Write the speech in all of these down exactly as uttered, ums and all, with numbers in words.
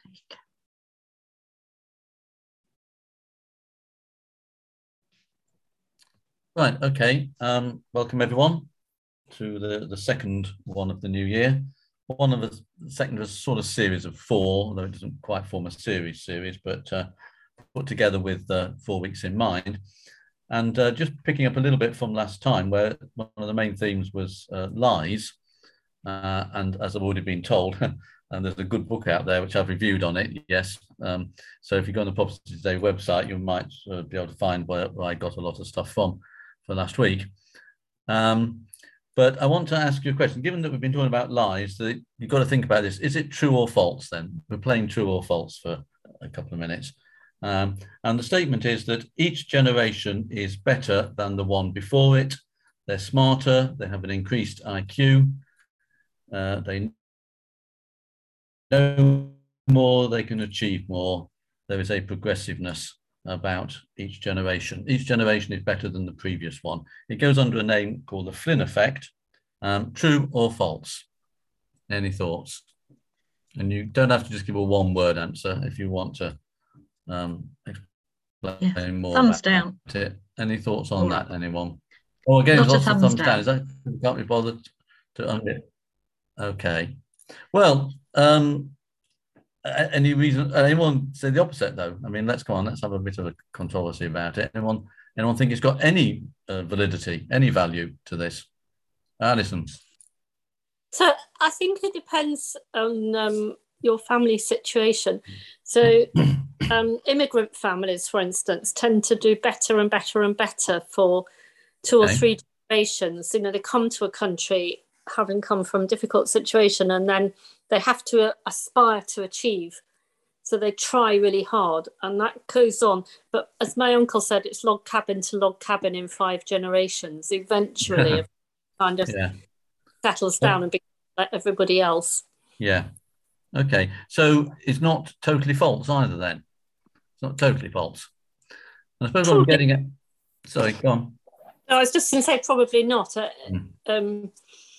Right, okay. Um, welcome everyone to the, the second one of the new year. One of the, the second of a sort of series of four, although it doesn't quite form a series series, but uh, put together with uh, four weeks in mind. And uh, just picking up a little bit from last time, where one of the main themes was uh, lies. Uh, and as I've already been told, and there's a good book out there which I've reviewed on it, yes. Um, so if you go on the Prophecy Today website, you might uh, be able to find where, where I got a lot of stuff from for last week. Um, but I want to ask you a question. Given that we've been talking about lies, that you've got to think about this. Is it true or false then? We're playing true or false for a couple of minutes. Um, and the statement is that each generation is better than the one before it. They're smarter, they have an increased I Q, uh, they know more, they can achieve more. There is a progressiveness about each generation. Each generation is better than the previous one. It goes under a name called the Flynn effect. Um, true or false? Any thoughts? And you don't have to just give a one word answer if you want to um, explain yeah. more thumbs about down. it. Any thoughts on Right. that, anyone? Oh, again, lots, lots of thumbs, of thumbs down. down. Is that, can't be bothered to undo? Okay. Well, um, any reason, anyone say the opposite though? I mean, let's go on, let's have a bit of a controversy about it. Anyone, anyone think it's got any uh, validity, any value to this? Alison. So I think it depends on um, your family situation. So um, immigrant families, for instance, tend to do better and better and better for two okay. or three generations. You know, they come to a country having come from a difficult situation, and then they have to aspire to achieve. So they try really hard, and that goes on. But as my uncle said, it's log cabin to log cabin in five generations. Eventually, it kind of yeah. settles down and becomes like everybody else. Yeah. Okay. So it's not totally false either then. It's not totally false. And I suppose probably. What I'm getting at... Sorry, go on. No, I was just going to say probably not. Uh, mm. um,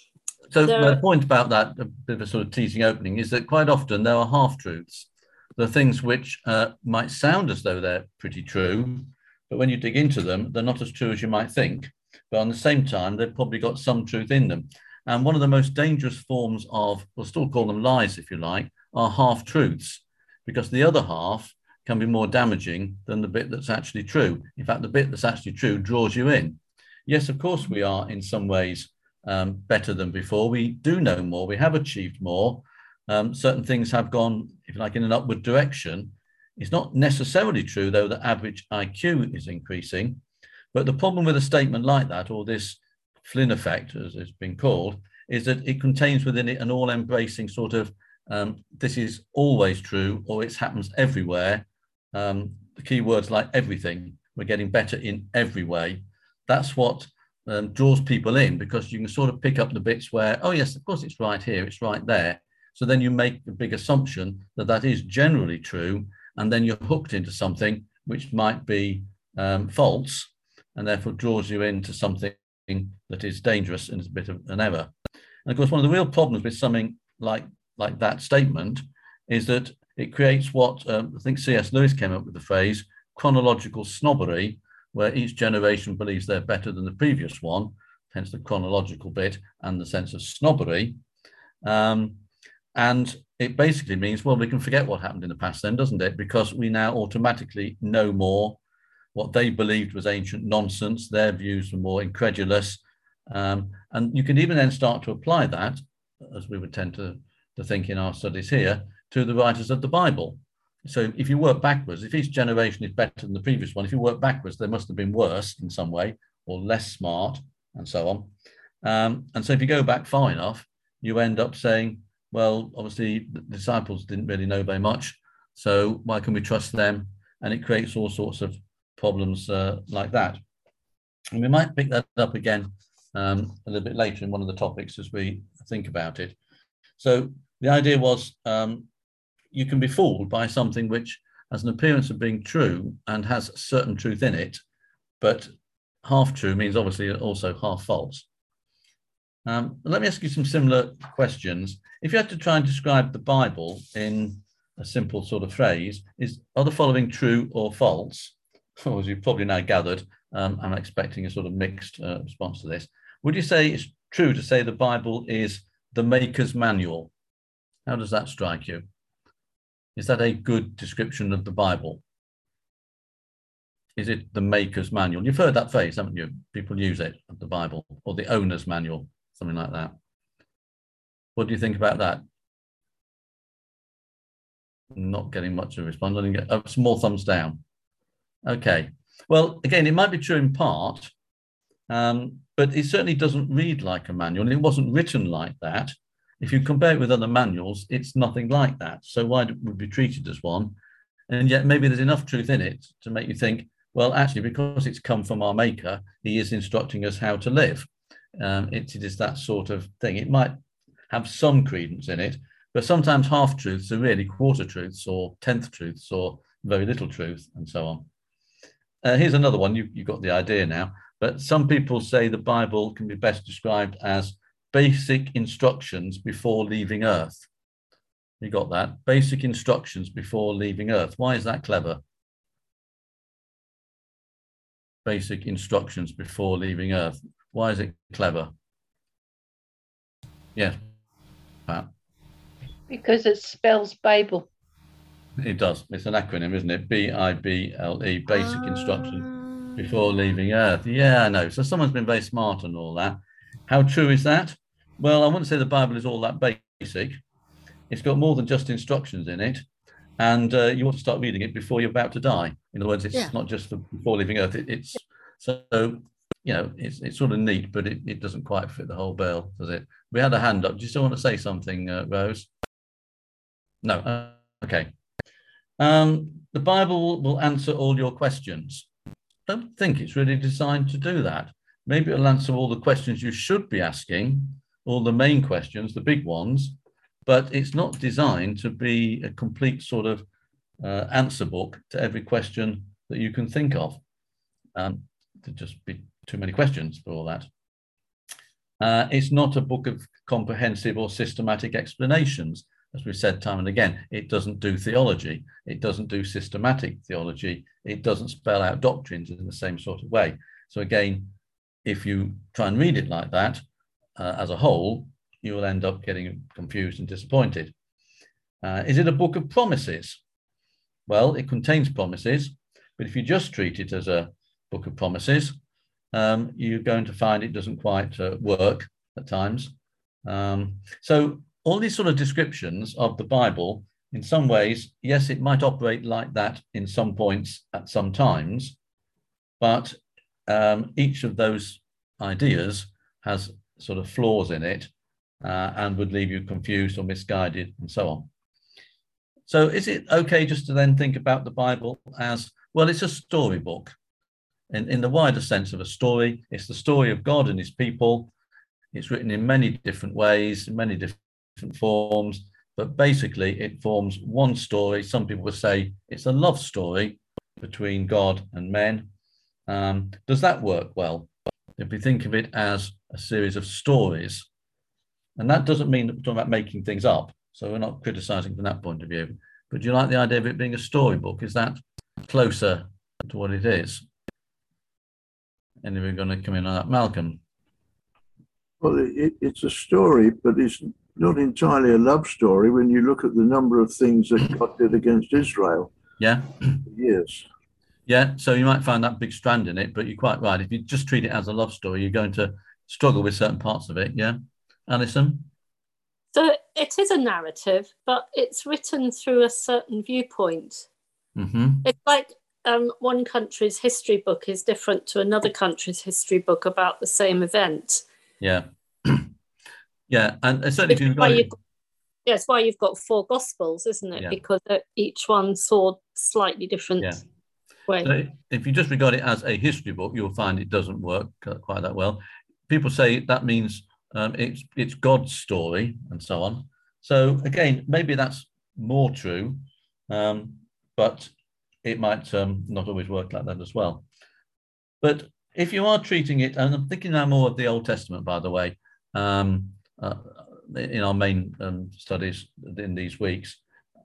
So there... my point about that, a bit of a sort of teasing opening, is that quite often there are half-truths. There are things which uh, might sound as though they're pretty true, but when you dig into them, they're not as true as you might think. But on the same time, they've probably got some truth in them. And one of the most dangerous forms of, we'll still call them lies, if you like, are half-truths, because the other half can be more damaging than the bit that's actually true. In fact, the bit that's actually true draws you in. Yes, of course, we are in some ways um, better than before. We do know more. We have achieved more. Um, certain things have gone, if you like, in an upward direction. It's not necessarily true, though, that average I Q is increasing. But the problem with a statement like that, or this Flynn effect, as it's been called, is that it contains within it an all-embracing sort of, um, this is always true, or it happens everywhere. Um, the key words like everything, we're getting better in every way. That's what um, draws people in, because you can sort of pick up the bits where, oh yes, of course it's right here, it's right there. So then you make the big assumption that that is generally true, and then you're hooked into something which might be um, false, and therefore draws you into something that is dangerous and is a bit of an error. And of course, one of the real problems with something like, like that statement is that it creates what um, I think C S Lewis came up with the phrase chronological snobbery, where each generation believes they're better than the previous one, hence the chronological bit and the sense of snobbery. Um, and it basically means, well, we can forget what happened in the past then, doesn't it? Because we now automatically know more. What they believed was ancient nonsense, their views were more incredulous. Um, and you can even then start to apply that, as we would tend to, to think in our studies here, to the writers of the Bible. So if you work backwards, if each generation is better than the previous one, if you work backwards, they must have been worse in some way, or less smart, and so on. Um, and so if you go back far enough, you end up saying, well, obviously the disciples didn't really know very much, so why can we trust them? And it creates all sorts of problems uh, like that. And we might pick that up again um, a little bit later in one of the topics as we think about it. So the idea was um, you can be fooled by something which has an appearance of being true and has certain truth in it, but half true means obviously also half false. Um, let me ask you some similar questions. If you had to try and describe the Bible in a simple sort of phrase, is, are the following true or false? Well, as you've probably now gathered, um, I'm expecting a sort of mixed uh, response to this. Would you say it's true to say the Bible is the maker's manual? How does that strike you? Is that a good description of the Bible? Is it the maker's manual? You've heard that phrase, haven't you? People use it, the Bible, or the owner's manual, something like that. What do you think about that? Not getting much of a response. I get a small thumbs down. Okay. Well, again, it might be true in part, um, but it certainly doesn't read like a manual. And it wasn't written like that. If you compare it with other manuals, it's nothing like that. So why would it be treated as one? And yet maybe there's enough truth in it to make you think, well, actually, because it's come from our maker, he is instructing us how to live. Um, it, it is that sort of thing. It might have some credence in it, but sometimes half-truths are really quarter truths or tenth truths or very little truth and so on. Uh, here's another one. You, you've got the idea now. But some people say the Bible can be best described as basic instructions before leaving Earth. You got that? Basic instructions before leaving Earth. Why is that clever? Basic instructions before leaving Earth. Why is it clever? Yes, Pat. Because it spells Bible. It does. It's an acronym, isn't it? B I B L E, basic uh... instruction before leaving Earth. Yeah, I know. So someone's been very smart on all that. How true is that? Well, I wouldn't say the Bible is all that basic. It's got more than just instructions in it. And uh, you want to start reading it before you're about to die. In other words, it's yeah. not just for before leaving Earth. It, it's so, you know, it's it's sort of neat, but it, it doesn't quite fit the whole bill, does it? We had a hand up. Do you still want to say something, uh, Rose? No. Uh, okay. Um, the Bible will, will answer all your questions. I don't think it's really designed to do that. Maybe it'll answer all the questions you should be asking, all the main questions, the big ones, but it's not designed to be a complete sort of uh, answer book to every question that you can think of. Um, there'd just be too many questions for all that. Uh, it's not a book of comprehensive or systematic explanations. As we've said time and again, it doesn't do theology. It doesn't do systematic theology. It doesn't spell out doctrines in the same sort of way. So again, if you try and read it like that, uh, as a whole, you will end up getting confused and disappointed. Uh, is it a book of promises? Well, it contains promises, but if you just treat it as a book of promises, um, you're going to find it doesn't quite uh, work at times. Um, so all these sort of descriptions of the Bible, in some ways, yes, it might operate like that in some points at some times, but um, each of those ideas has sort of flaws in it uh, and would leave you confused or misguided and so on. So is it okay just to then think about the Bible as, well, it's a storybook. In, in the wider sense of a story, it's the story of God and his people. It's written in many different ways, in many different forms, but basically it forms one story. Some people would say it's a love story between God and men. Um, does that work well? If we think of it as a series of stories, and that doesn't mean that we're talking about making things up, so we're not criticizing from that point of view, but do you like the idea of it being a storybook? Is that closer to what it is? Anyone going to come in on that? Malcolm? Well, it, it's a story, but it's not entirely a love story when you look at the number of things that God did against Israel. Yeah. Yes. Yeah, so you might find that big strand in it, but you're quite right. If you just treat it as a love story, you're going to struggle with certain parts of it. Yeah. Alison? So it is a narrative, but it's written through a certain viewpoint. Mm-hmm. It's like um, one country's history book is different to another country's history book about the same event. Yeah. Yeah, and certainly if you've got it... Yeah, it's why you've got four Gospels, isn't it? Yeah. Because each one saw slightly different yeah. way. So if you just regard it as a history book, you'll find it doesn't work quite that well. People say that means um, it's it's God's story and so on. So again, maybe that's more true, um, but it might um, not always work like that as well. But if you are treating it, and I'm thinking now more of the Old Testament, by the way, um, uh, in our main um, studies in these weeks,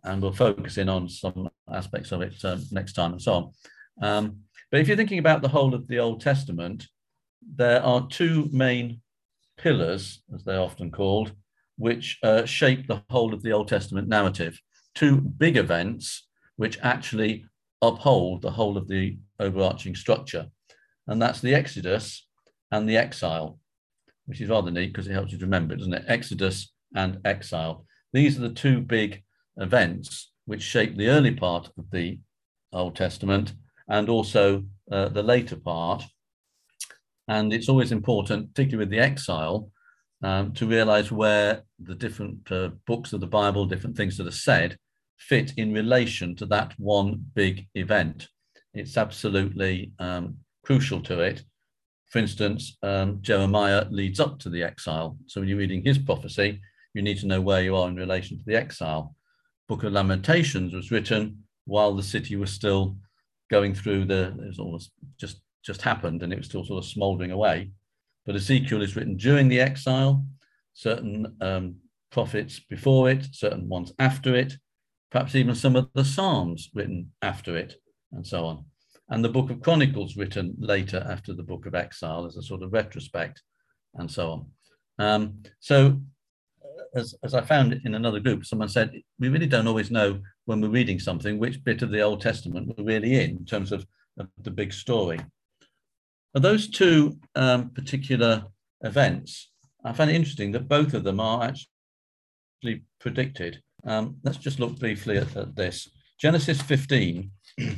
and we'll focus in on some aspects of it uh, next time and so on. Um, but if you're thinking about the whole of the Old Testament, there are two main pillars, as they're often called, which uh, shape the whole of the Old Testament narrative. Two big events which actually uphold the whole of the overarching structure. And that's the Exodus and the exile, which is rather neat because it helps you to remember it, doesn't it? Exodus and exile. These are the two big events which shape the early part of the Old Testament and also uh, the later part. And it's always important, particularly with the exile, um, to realize where the different uh, books of the Bible, different things that are said, fit in relation to that one big event. It's absolutely um, crucial to it. For instance, um, Jeremiah leads up to the exile. So when you're reading his prophecy, you need to know where you are in relation to the exile. Book of Lamentations was written while the city was still going through the, it was almost just, just happened and it was still sort of smouldering away. But Ezekiel is written during the exile, certain um, prophets before it, certain ones after it, perhaps even some of the Psalms written after it, and so on. And the Book of Chronicles written later after the Book of Exile as a sort of retrospect, and so on. Um, so as, as I found in another group, someone said, we really don't always know when we're reading something, which bit of the Old Testament we're really in, in terms of, of the big story. Are those two um, particular events, I find it interesting that both of them are actually predicted. Um, let's just look briefly at, at this. Genesis fifteen.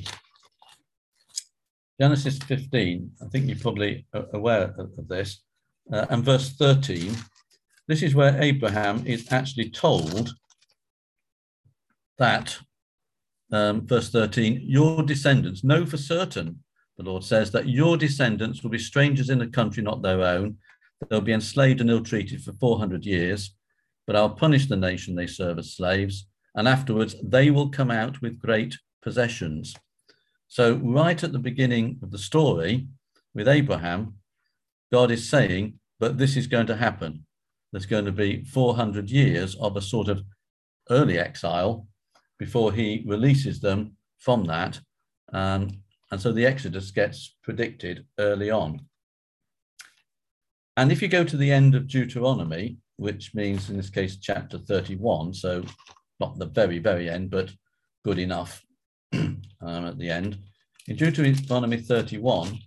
Genesis fifteen, I think you're probably aware of, of this, uh, and verse thirteen. This is where Abraham is actually told that, um, verse thirteen, your descendants, know for certain, the Lord says, that your descendants will be strangers in a country not their own. They'll be enslaved and ill-treated for four hundred years. But I'll punish the nation they serve as slaves, and afterwards they will come out with great possessions. So right at the beginning of the story with Abraham, God is saying, but this is going to happen. There's going to be four hundred years of a sort of early exile before he releases them from that. Um, and so the Exodus gets predicted early on. And if you go to the end of Deuteronomy, which means in this case chapter thirty-one, so not the very, very end, but good enough um, at the end. In Deuteronomy thirty-one,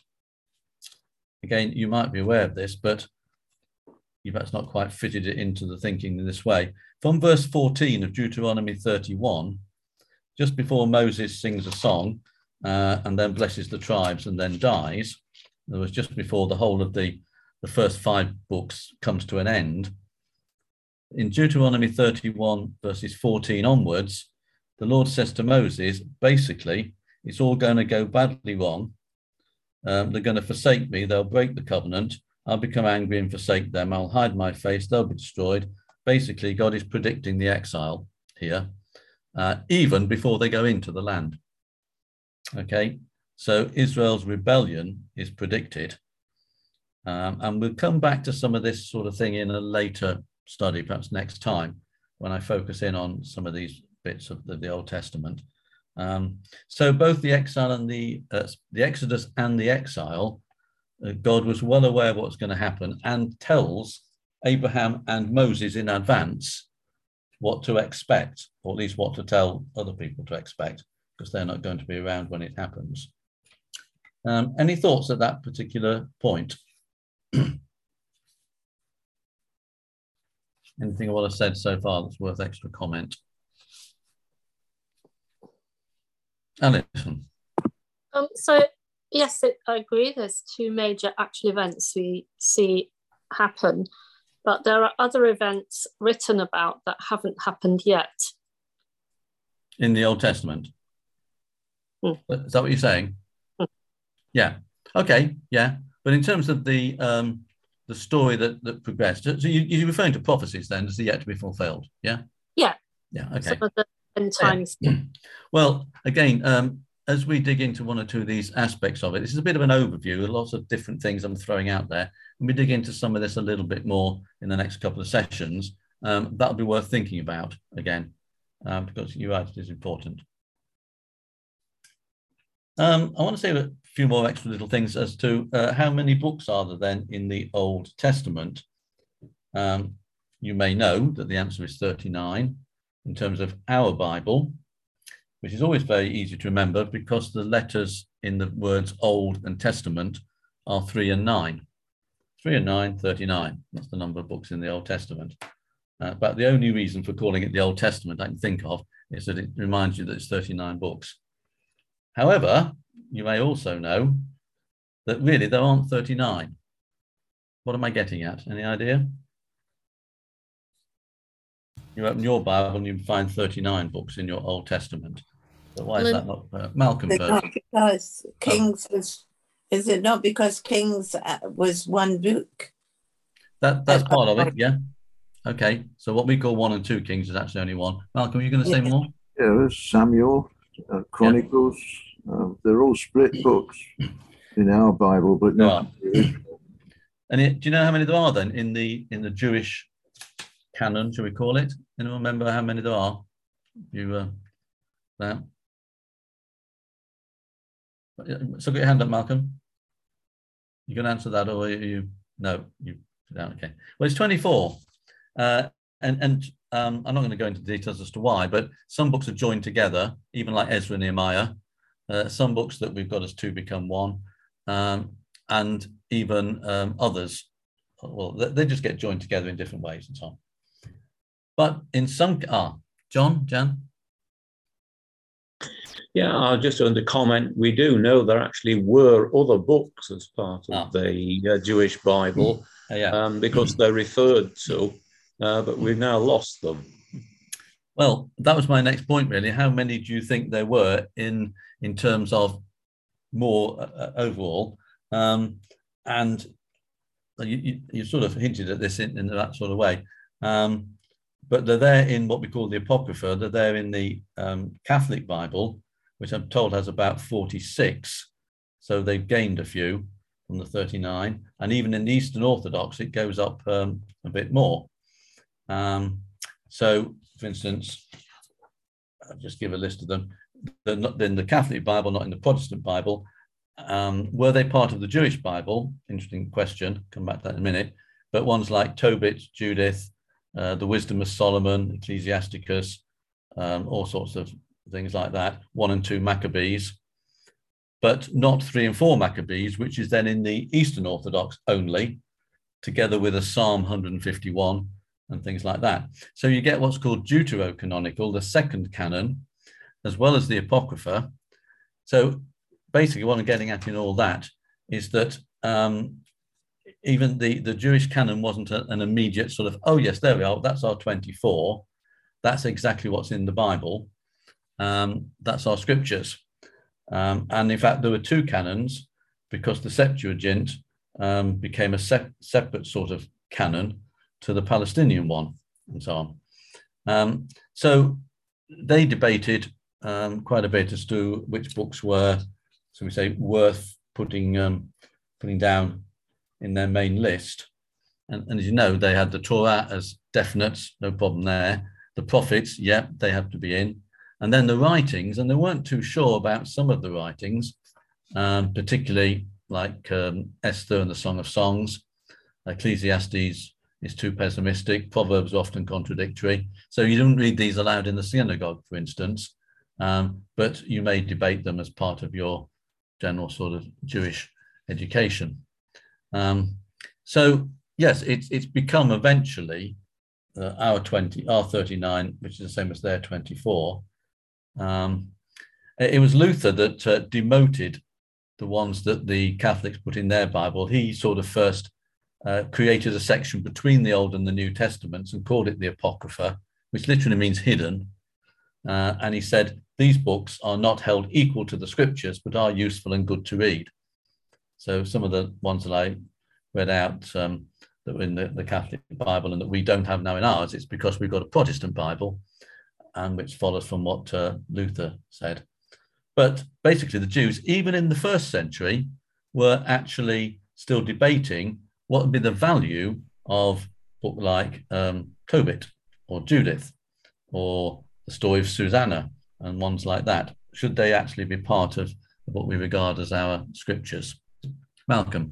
again, you might be aware of this, but you've perhaps not quite fitted it into the thinking in this way. From verse fourteen of Deuteronomy thirty-one, just before Moses sings a song uh, and then blesses the tribes and then dies, there was just before the whole of the the first five books comes to an end. In Deuteronomy thirty-one, verses fourteen onwards, the Lord says to Moses, basically, it's all going to go badly wrong. Um, they're going to forsake me. They'll break the covenant. I'll become angry and forsake them. I'll hide my face. They'll be destroyed. Basically, God is predicting the exile here, uh, even before they go into the land. Okay, so Israel's rebellion is predicted. Um, and we'll come back to some of this sort of thing in a later study, perhaps next time, when I focus in on some of these bits of the, the Old Testament. Um, so both the exile and the, uh, the Exodus and the exile, uh, God was well aware of what's going to happen and tells Abraham and Moses in advance what to expect, or at least what to tell other people to expect, because they're not going to be around when it happens. Um, any thoughts at that particular point? Anything of what I've said so far that's worth extra comment? Alison. Um, so, yes, it, I agree. There's two major actual events we see happen, but there are other events written about that haven't happened yet. In the Old Testament? Hmm. Is that what you're saying? Hmm. Yeah. Okay. Yeah. But in terms of the um, the story that, that progressed, so you, you're referring to prophecies then, as yet to be fulfilled? Yeah. Yeah. Yeah. Okay. Some of the end times. Yeah. Well, again, um, as we dig into one or two of these aspects of it, this is a bit of an overview, lots of different things I'm throwing out there. When we dig into some of this a little bit more in the next couple of sessions, um, that'll be worth thinking about again. um, because you're right, it is important. Um, I want to say a few more extra little things as to uh, how many books are there then in the Old Testament. Um, you may know that the answer is thirty-nine in terms of our Bible, which is always very easy to remember because the letters in the words Old and Testament are three and nine. Three and nine, thirty-nine. That's the number of books in the Old Testament. Uh, but the only reason for calling it the Old Testament I can think of is that it reminds you that it's thirty-nine books. However, you may also know that really there aren't thirty-nine. What am I getting at? Any idea? You open your Bible and you find thirty-nine books in your Old Testament. So why is that not uh, Malcolm? It's not because Kings oh. was, is it not because Kings was one book? That That's part of it, yeah. Okay, so what we call one and two Kings is actually only one. Malcolm, are you going to say yeah. more? Yeah, there's Samuel, uh, Chronicles. Yeah. Uh, they're all split books in our Bible, but not. And it, do you know how many there are then in the in the Jewish canon, shall we call it? Anyone remember how many there are? You uh, now. So get your hand up, Malcolm. You can answer that, or you no, you okay. Well, it's twenty-four, uh, and and um, I'm not going to go into details as to why, but some books are joined together, even like Ezra and Nehemiah. Uh, some books that we've got as two become one, um, and even um, others. Well, they, they just get joined together in different ways and so on. But in some, ah, John, Jan. Yeah, I'll just under comment, we do know there actually were other books as part of ah. the uh, Jewish Bible, uh, yeah. um, because they're referred to, uh, but we've now lost them. Well, that was my next point, really. How many do you think there were in, in terms of more uh, overall? Um, and you, you, you sort of hinted at this in, in that sort of way. Um, but they're there in what we call the Apocrypha. They're there in the um, Catholic Bible, which I'm told has about forty-six. So they've gained a few from the thirty-nine. And even in the Eastern Orthodox, it goes up um, a bit more. Um, so, for instance, I'll just give a list of them. They're not in the Catholic Bible, not in the Protestant Bible. Um, were they part of the Jewish Bible? Interesting question. Come back to that in a minute. But ones like Tobit, Judith, uh, the Wisdom of Solomon, Ecclesiasticus, um, all sorts of things like that. One and two Maccabees, but not three and four Maccabees, which is then in the Eastern Orthodox only, together with a Psalm one hundred fifty-one and things like that. So you get what's called deuterocanonical, the second canon, as well as the Apocrypha. So basically what I'm getting at in all that is that um, even the, the Jewish canon wasn't a, an immediate sort of, oh yes, there we are, that's our twenty-four. That's exactly what's in the Bible. Um, that's our scriptures. Um, and in fact, there were two canons because the Septuagint um, became a se separate sort of canon to the Palestinian one and so on. Um, so they debated um, quite a bit as to which books were, so we say, worth putting um, putting down in their main list. And, and as you know, they had the Torah as definite, no problem there. The prophets, yeah, they have to be in. And then the writings, and they weren't too sure about some of the writings, um, particularly like um, Esther and the Song of Songs. Ecclesiastes is too pessimistic. Proverbs are often contradictory. So you don't read these aloud in the synagogue, for instance, um, but you may debate them as part of your general sort of Jewish education. Um, so yes, it's it's become eventually uh, our twenty, our thirty-nine, which is the same as their twenty-four. Um, it was Luther that uh, demoted the ones that the Catholics put in their Bible. He sort of first uh, created a section between the Old and the New Testaments and called it the Apocrypha, which literally means hidden. Uh, and he said, these books are not held equal to the scriptures, but are useful and good to read. So some of the ones that I read out um, that were in the, the Catholic Bible and that we don't have now in ours, it's because we've got a Protestant Bible, and which follows from what uh, Luther said. But basically the Jews, even in the first century, were actually still debating what would be the value of a book like um, Tobit or Judith or the story of Susanna and ones like that? Should they actually be part of what we regard as our scriptures? Malcolm.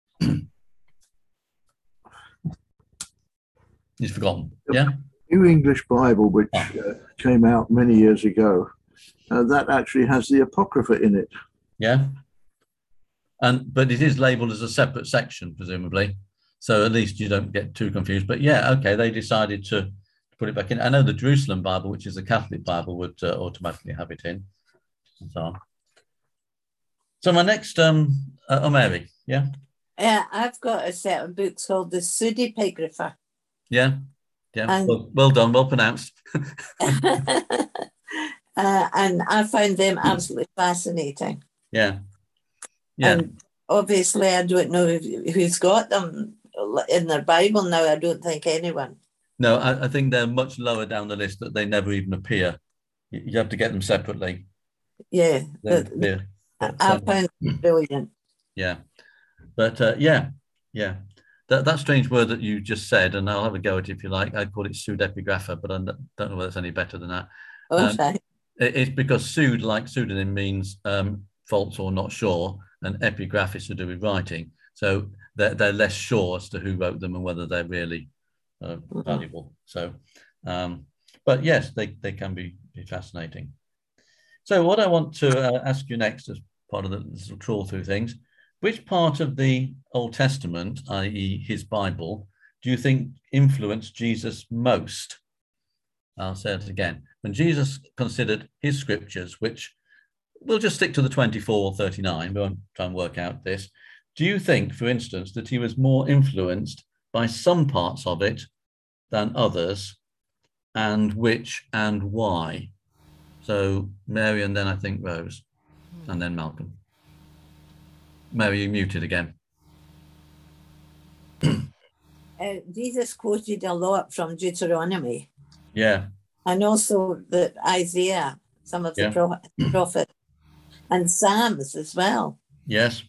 He's forgotten. Yeah. New English Bible, which Oh. uh, came out many years ago, uh, that actually has the Apocrypha in it. Yeah. And but it is labelled as a separate section, presumably. So at least you don't get too confused. But yeah, okay, they decided to put it back in. I know the Jerusalem Bible, which is a Catholic Bible, would uh, automatically have it in, and so on. So my next, um, uh, oh, Mary, yeah? Yeah, I've got a set of books called the Pseudepigrapha. Yeah, yeah, And- well, well done, well pronounced. uh, and I found them absolutely fascinating. Yeah, yeah. And obviously, I don't know who's got them in their Bible now. I don't think anyone. No, I, I think they're much lower down the list, that they never even appear. You, you have to get them separately. Yeah, Then but appear. But, I um, found them brilliant. yeah, but uh, yeah, yeah. That, that strange word that you just said, and I'll have a go at it if you like. I call it pseudepigrapha, but I don't know whether it's any better than that. Oh, Um, right. it- it's because pseud, like pseudonym, means um, false or not sure, and epigraph is to do with writing. So they're, they're less sure as to who wrote them and whether they're really uh, Mhm. valuable. So, um, but yes, they, they can be, be fascinating. So what I want to uh, ask you next, as part of the little trawl through things, which part of the Old Testament, that is his Bible, do you think influenced Jesus most? I'll say it again. When Jesus considered his scriptures, which we'll just stick to the twenty-four or thirty-nine, we won't try and work out this. Do you think, for instance, that he was more influenced by some parts of it than others, and which and why? So Mary, and then I think Rose, and then Malcolm. Mary, you muted again. Uh, Jesus quoted a lot from Deuteronomy, Yeah, and also the Isaiah, some of the Yeah. pro- prophets, and Psalms as well. yes.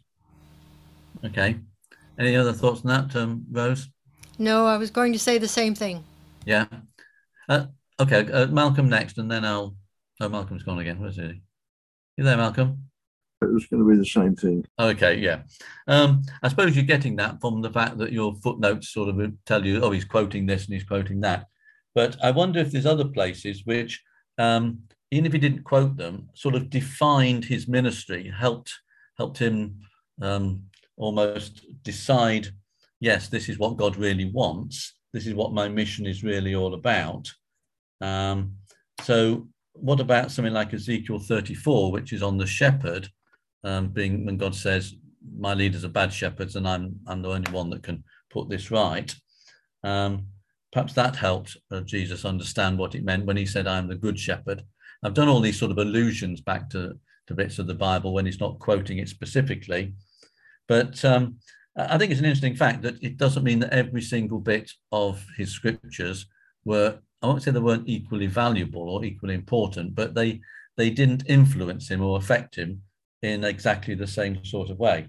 Okay. Any other thoughts on that, um, Rose? No, I was going to say the same thing. Yeah. Uh, okay, uh, Malcolm next, and then I'll... Oh, Malcolm's gone again. Where's he? You there, Malcolm? It was going to be the same thing. Okay, yeah. Um, I suppose you're getting that from the fact that your footnotes sort of tell you, oh, he's quoting this and he's quoting that. But I wonder if there's other places which, um, even if he didn't quote them, sort of defined his ministry, helped helped him um, almost decide, yes, this is what God really wants. This is what my mission is really all about. Um, so what about something like Ezekiel thirty-four, which is on the shepherd, um, being when God says, my leaders are bad shepherds and I'm, I'm the only one that can put this right. Um, perhaps that helped uh, Jesus understand what it meant when he said, I'm the good shepherd. I've done all these sort of allusions back to, to bits of the Bible when he's not quoting it specifically. But um, I think it's an interesting fact that it doesn't mean that every single bit of his scriptures were, I won't say they weren't equally valuable or equally important, but they they didn't influence him or affect him in exactly the same sort of way.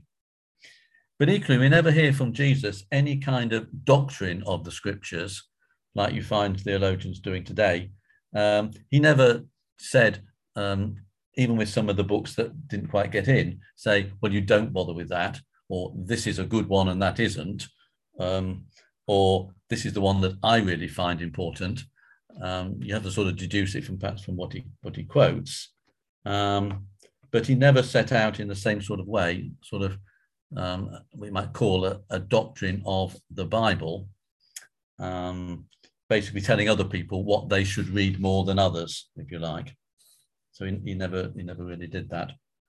But equally, we never hear from Jesus any kind of doctrine of the scriptures like you find theologians doing today. Um, he never said, um, even with some of the books that didn't quite get in, say, well, you don't bother with that, or this is a good one and that isn't, um, or this is the one that I really find important. Um, you have to sort of deduce it from perhaps from what he what he quotes, um, but he never set out in the same sort of way, sort of um, we might call a, a doctrine of the Bible, um, basically telling other people what they should read more than others, if you like. So he, he never he never really did that.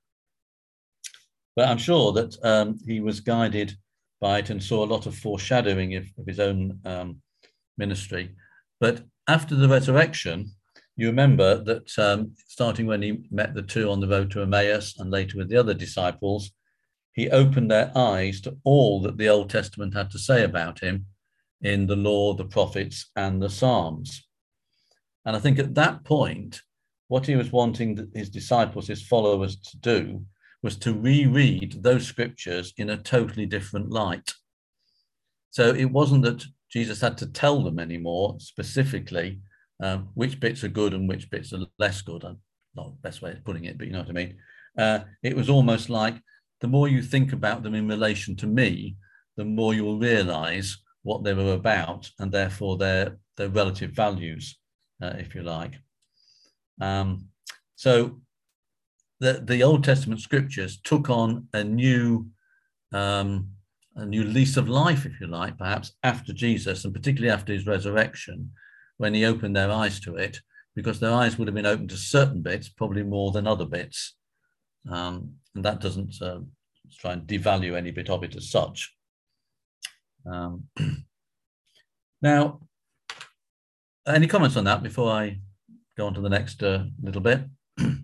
But I'm sure that um, he was guided by it and saw a lot of foreshadowing of, of his own um, ministry. But after the resurrection, you remember that um, starting when he met the two on the road to Emmaus and later with the other disciples, he opened their eyes to all that the Old Testament had to say about him in the law, the prophets, and the Psalms. And I think at that point, what he was wanting his disciples, his followers to do was to reread those scriptures in a totally different light. So it wasn't that Jesus had to tell them anymore specifically um, which bits are good and which bits are less good. Not the best way of putting it, but you know what I mean. Uh, it was almost like the more you think about them in relation to me, the more you'll realize what they were about and therefore their, their relative values, uh, if you like. Um, so the, the Old Testament scriptures took on a new, um, a new lease of life, if you like, perhaps after Jesus, and particularly after his resurrection, when he opened their eyes to it, because their eyes would have been open to certain bits, probably more than other bits. Um, and that doesn't uh, try and devalue any bit of it as such. Um, now, any comments on that before I go on to the next uh, little bit? Does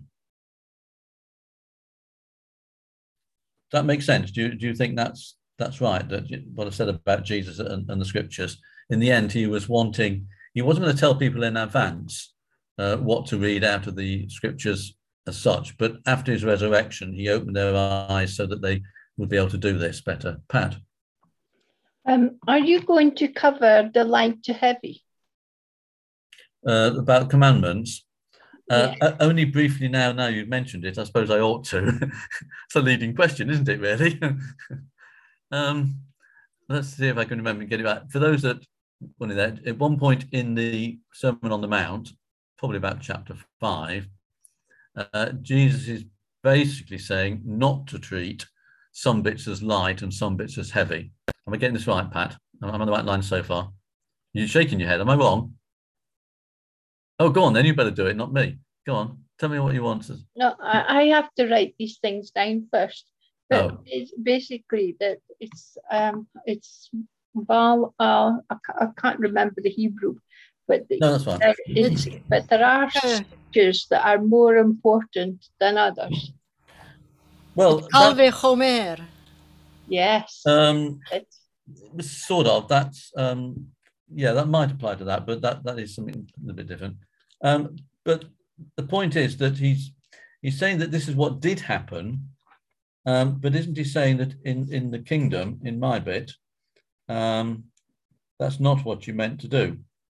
that make sense? Do you, do you think that's that's right, that what I said about Jesus and, and the scriptures? In the end, he was wanting, he wasn't going to tell people in advance uh, what to read out of the scriptures as such, but after his resurrection, he opened their eyes so that they would be able to do this better. Pat? Um, are you going to cover the light to heavy? Uh, about commandments? Uh, Yeah. Only briefly now, now you've mentioned it, I suppose I ought to. It's a leading question, isn't it, really? um, let's see if I can remember and get it back. For those that wanted that, at one point in the Sermon on the Mount, probably about chapter five, uh, Jesus is basically saying not to treat some bits as light and some bits as heavy. Am I getting this right, Pat? I'm on the right line so far. You're shaking your head. Am I wrong? Oh, go on then. You better do it, not me. Go on. Tell me what you want. To... No, I, I have to write these things down first. But Oh. it's basically that it's um it's Baal. Uh, I, ca- I can't remember the Hebrew, but the, No, that's fine. uh, it's but there are scriptures that are more important than others. Well, Calve that, Homer. Yes. um, It's, sort of. That's um, yeah, that might apply to that, but that that is something a little bit different. Um, but the point is that he's he's saying that this is what did happen, um, but isn't he saying that in in the kingdom, in my bit, um, that's not what you meant to do?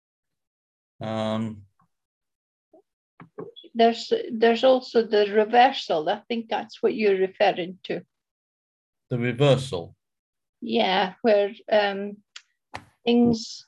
Um, there's there's also the reversal. I think that's what you're referring to. the reversal. Yeah, where um, things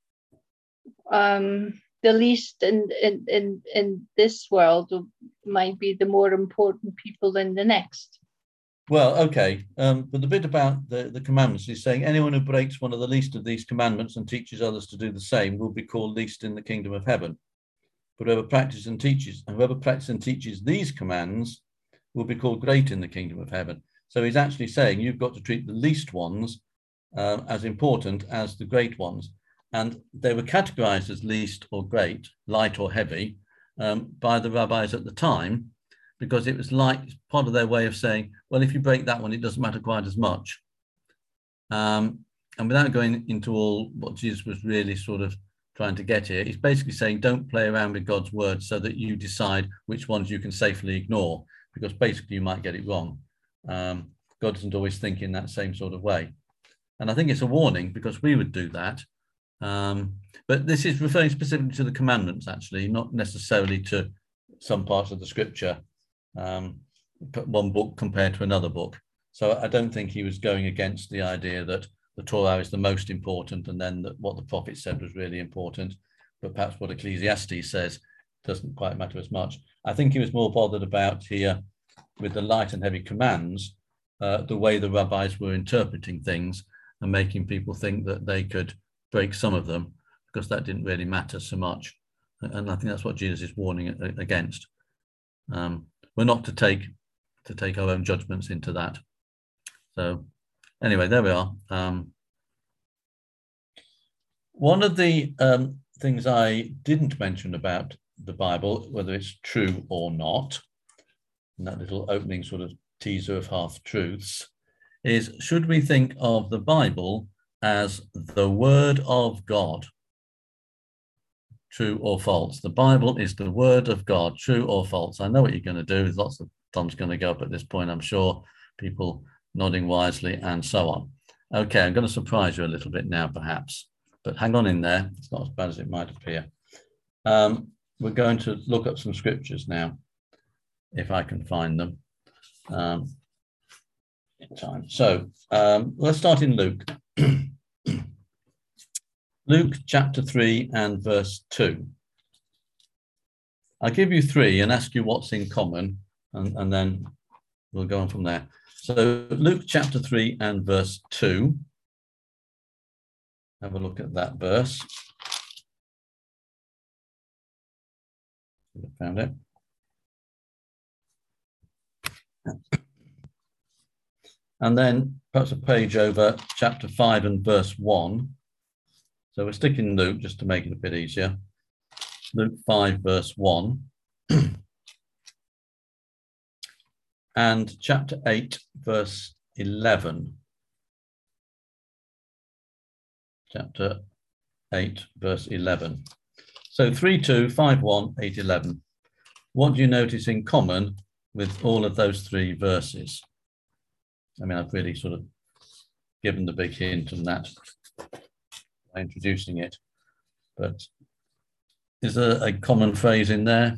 um, the least in, in in in this world might be the more important people in the next. Well, okay, um, but the bit about the, the commandments is saying anyone who breaks one of the least of these commandments and teaches others to do the same will be called least in the kingdom of heaven. But whoever practices and teaches, and whoever practices and teaches these commands will be called great in the kingdom of heaven. So he's actually saying you've got to treat the least ones uh, as important as the great ones. And they were categorized as least or great, light or heavy, um, by the rabbis at the time, because it was like part of their way of saying, well, if you break that one, it doesn't matter quite as much. Um, and without going into all what Jesus was really sort of trying to get here, he's basically saying, don't play around with God's word so that you decide which ones you can safely ignore, because basically you might get it wrong. Um, God doesn't always think in that same sort of way. And I think it's a warning because we would do that. Um, but this is referring specifically to the commandments, actually, not necessarily to some parts of the scripture, um, one book compared to another book. So I don't think he was going against the idea that the Torah is the most important and then that what the prophet said was really important, but perhaps what Ecclesiastes says doesn't quite matter as much. I think he was more bothered about here with the light and heavy commands, uh, the way the rabbis were interpreting things and making people think that they could break some of them because that didn't really matter so much. And I think that's what Jesus is warning against. Um, we're not to take to take our own judgments into that. So anyway, there we are. Um, one of the um, things I didn't mention about the Bible, whether it's true or not, in that little opening sort of teaser of half-truths, is should we think of the Bible as the word of God? True or false? The Bible is the word of God, true or false? I know what you're going to do. There's lots of thumbs going to go up at this point, I'm sure, people nodding wisely and so on. Okay, I'm going to surprise you a little bit now, perhaps, but hang on in there. It's not as bad as it might appear. Um, we're going to look at some scriptures now, if I can find them um, in time. So um, let's start in Luke. Luke chapter three and verse two. I'll give you three and ask you what's in common, and, and then we'll go on from there. So Luke chapter three and verse two. Have a look at that verse. Found it. And then perhaps a page over, chapter five and verse one. So we're sticking Luke just to make it a bit easier. Luke five verse one. And chapter eight verse eleven. Chapter eight verse eleven. So three, two, five, one, eight, eleven. What do you notice in common with all of those three verses? I mean, I've really sort of given the big hint on that by introducing it, but is there a common phrase in there?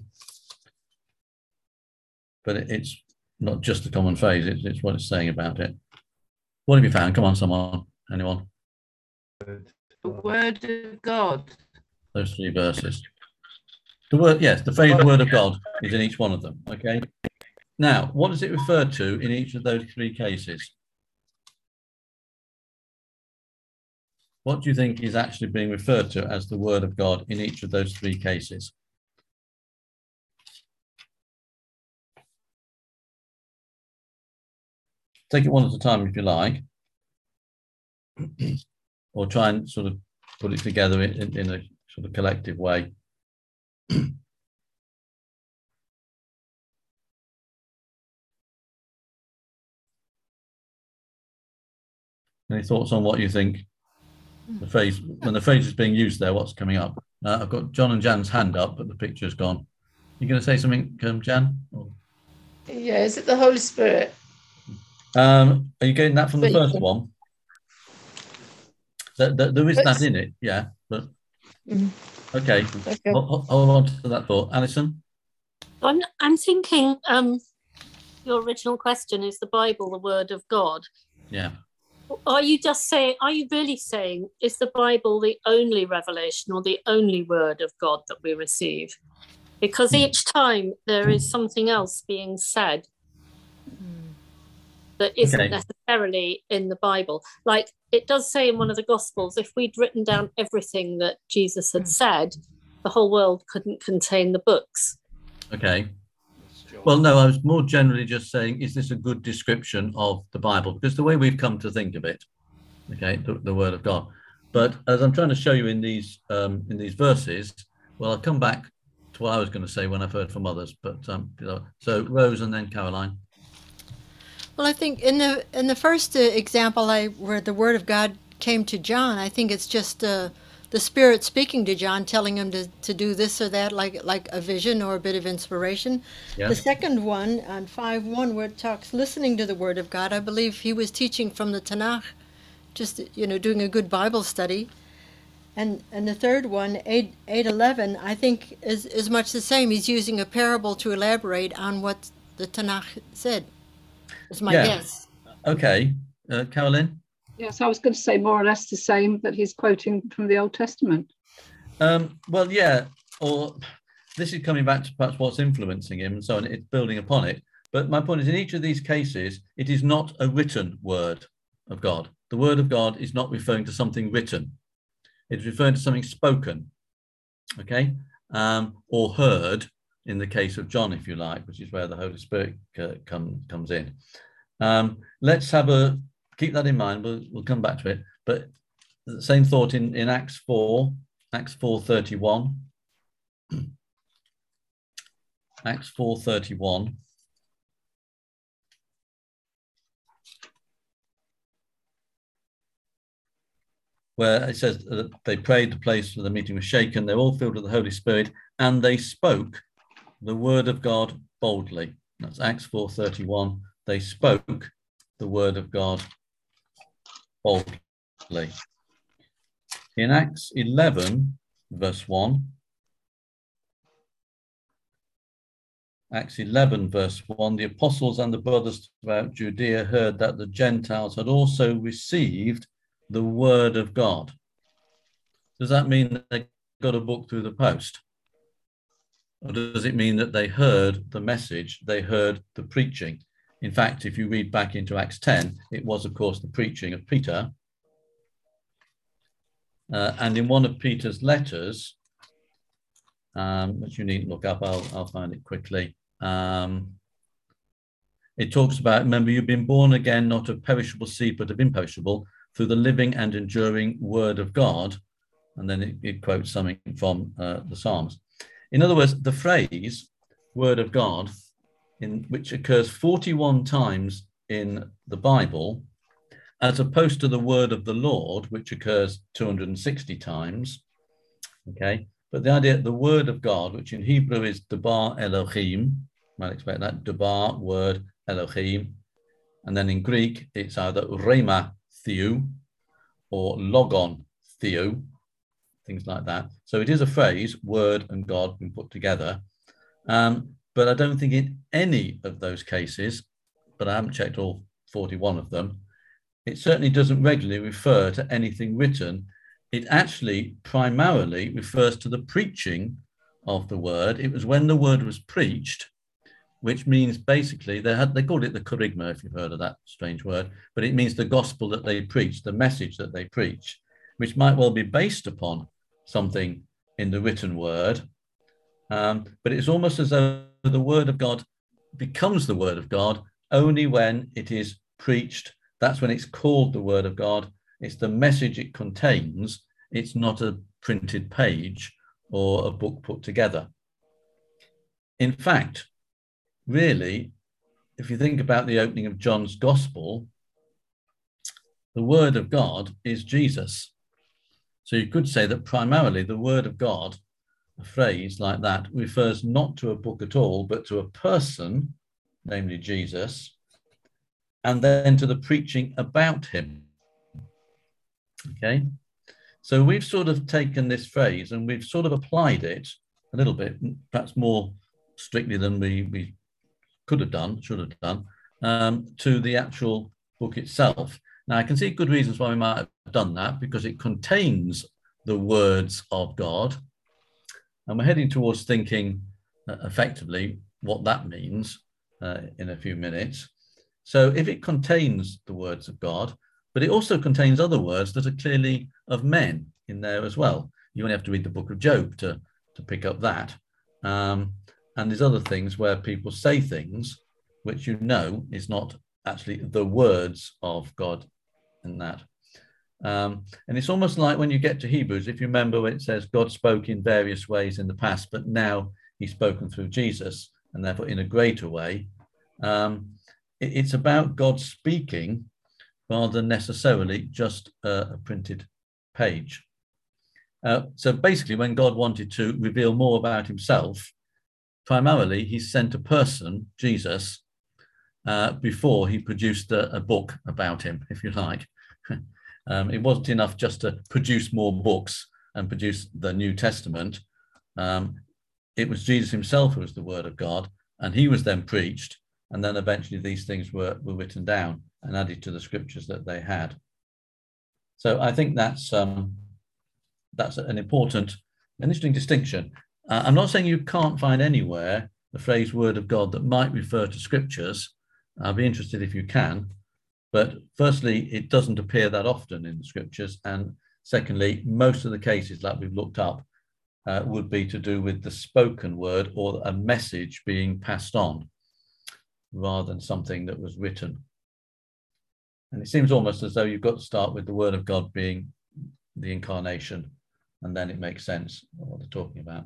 But it's not just a common phrase, it's, it's what it's saying about it. What have you found? Come on, someone, anyone? The word of God. Those three verses. The word, yes, the phrase word of God is in each one of them, okay? Now, what does it refer to in each of those three cases? What do you think is actually being referred to as the word of God in each of those three cases? Take it one at a time if you like, or try and sort of put it together in, in a sort of collective way. Any thoughts on what you think? The phrase, when the phrase is being used there, what's coming up? Uh, I've got John and Jan's hand up, but the picture's gone. You going to say something, um, Jan? Or... Yeah, is it the Holy Spirit? Um, are you getting that from the first one? There, there, there is that in it, yeah. But Mm. okay, Okay. hold, hold on to that thought, Alison. I'm I'm thinking. Um, your original question, is the Bible the Word of God? Yeah. Are you just saying? Are you really saying, is the Bible the only revelation or the only Word of God that we receive? Because each time there is something else being said that isn't Okay. necessarily in the Bible. Like it does say in one of the Gospels, if we'd written down everything that Jesus had said, the whole world couldn't contain the books. Okay. Well, no, I was more generally just saying, is this a good description of the Bible? Because the way we've come to think of it, okay, the, the Word of God. But as I'm trying to show you in these um, in these verses, well, I'll come back to what I was going to say when I've heard from others. But um, you know, so Rose and then Caroline. Well, I think in the in the first uh, example, I where the Word of God came to John, I think it's just uh, the Spirit speaking to John, telling him to, to do this or that, like like a vision or a bit of inspiration. Yeah. The second one on five one, where it talks listening to the Word of God, I believe he was teaching from the Tanakh, just you know doing a good Bible study. And and the third one, eight eight eleven, I think is is much the same. He's using a parable to elaborate on what the Tanakh said. That's my Yeah. guess. Okay, uh, Caroline. Yes, I was going to say more or less the same, that he's quoting from the Old Testament. Um, well, yeah, or this is coming back to perhaps what's influencing him and so on. It's building upon it. But my point is, in each of these cases, it is not a written word of God. The word of God is not referring to something written. It's referring to something spoken, okay, um, or heard in the case of John, if you like, which is where the Holy Spirit uh, come, comes in. Um, let's have a, keep that in mind, we'll, we'll come back to it. But the same thought in, in Acts four, Acts four thirty-one. Acts four thirty-one. Where it says that they prayed, the place where the meeting was shaken, they're all filled with the Holy Spirit, and they spoke the word of God boldly. That's Acts four thirty-one. They spoke the word of God boldly. In Acts eleven, verse one, Acts eleven, verse one, the apostles and the brothers throughout Judea heard that the Gentiles had also received the word of God. Does that mean that they got a book through the post? Or does it mean that they heard the message, they heard the preaching? In fact, if you read back into Acts ten, it was, of course, the preaching of Peter. Uh, and in one of Peter's letters, um, which you needn't look up, I'll, I'll find it quickly. Um, it talks about, remember, you've been born again, not of perishable seed, but of imperishable, through the living and enduring word of God. And then it, it quotes something from uh, the Psalms. In other words, the phrase word of God, in which occurs forty-one times in the Bible, as opposed to the word of the Lord, which occurs two hundred sixty times. Okay, but the idea, the word of God, which in Hebrew is Debar Elohim, might expect that, Debar, word, Elohim. And then in Greek, it's either Rhema Theou or Logon Theou, things like that. So it is a phrase, word and God, been put together. Um, but I don't think in any of those cases, but I haven't checked all forty-one of them, it certainly doesn't regularly refer to anything written. It actually primarily refers to the preaching of the word. It was when the word was preached, which means basically, they had, they called it the kerygma, if you've heard of that strange word, but it means the gospel that they preach, the message that they preach, which might well be based upon something in the written word. Um, but it's almost as though the word of God becomes the word of God only when it is preached. That's when it's called the word of God. It's the message it contains. It's not a printed page or a book put together. In fact, really, if you think about the opening of John's Gospel, the word of God is Jesus. So you could say that primarily the word of God, a phrase like that, refers not to a book at all, but to a person, namely Jesus, and then to the preaching about him. Okay, so we've sort of taken this phrase and we've sort of applied it a little bit, perhaps more strictly than we, we could have done, should have done, um, to the actual book itself. Now, I can see good reasons why we might have done that, because it contains the words of God. And we're heading towards thinking uh, effectively what that means uh, in a few minutes. So if it contains the words of God, but it also contains other words that are clearly of men in there as well. You only have to read the book of Job to, to pick up that. Um, and there's other things where people say things which you know is not actually the words of God in that. Um, and it's almost like when you get to Hebrews, if you remember when it says God spoke in various ways in the past, but now he's spoken through Jesus, and therefore in a greater way. Um, it, it's about God speaking rather than necessarily just uh, a printed page. Uh, so basically, when God wanted to reveal more about himself, primarily he sent a person, Jesus, uh, before he produced a, a book about him, if you like. Um, it wasn't enough just to produce more books and produce the New Testament. Um, it was Jesus himself who was the word of God, and he was then preached, and then eventually these things were, were written down and added to the scriptures that they had. So I think that's um, that's an important, an interesting distinction. Uh, I'm not saying you can't find anywhere the phrase word of God that might refer to scriptures. I'll be interested if you can. But firstly, it doesn't appear that often in the scriptures. And secondly, most of the cases that we've looked up uh, would be to do with the spoken word or a message being passed on rather than something that was written. And it seems almost as though you've got to start with the word of God being the incarnation, and then it makes sense what they're talking about.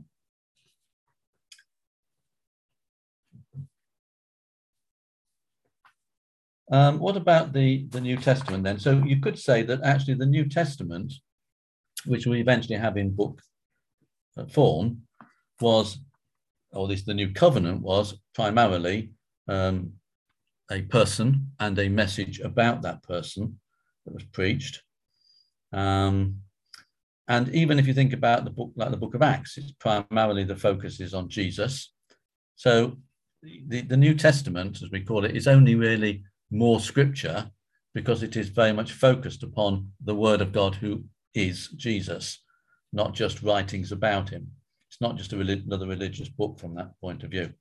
Um, what about the, the New Testament then? So you could say that actually the New Testament, which we eventually have in book form, was, or at least the New Covenant was primarily um, a person and a message about that person that was preached. Um, and even if you think about the book, like the book of Acts, it's primarily the focus is on Jesus. So the, the New Testament, as we call it, is only really more scripture because it is very much focused upon the Word of God, who is Jesus, not just writings about him. It's not just a relig- another religious book from that point of view.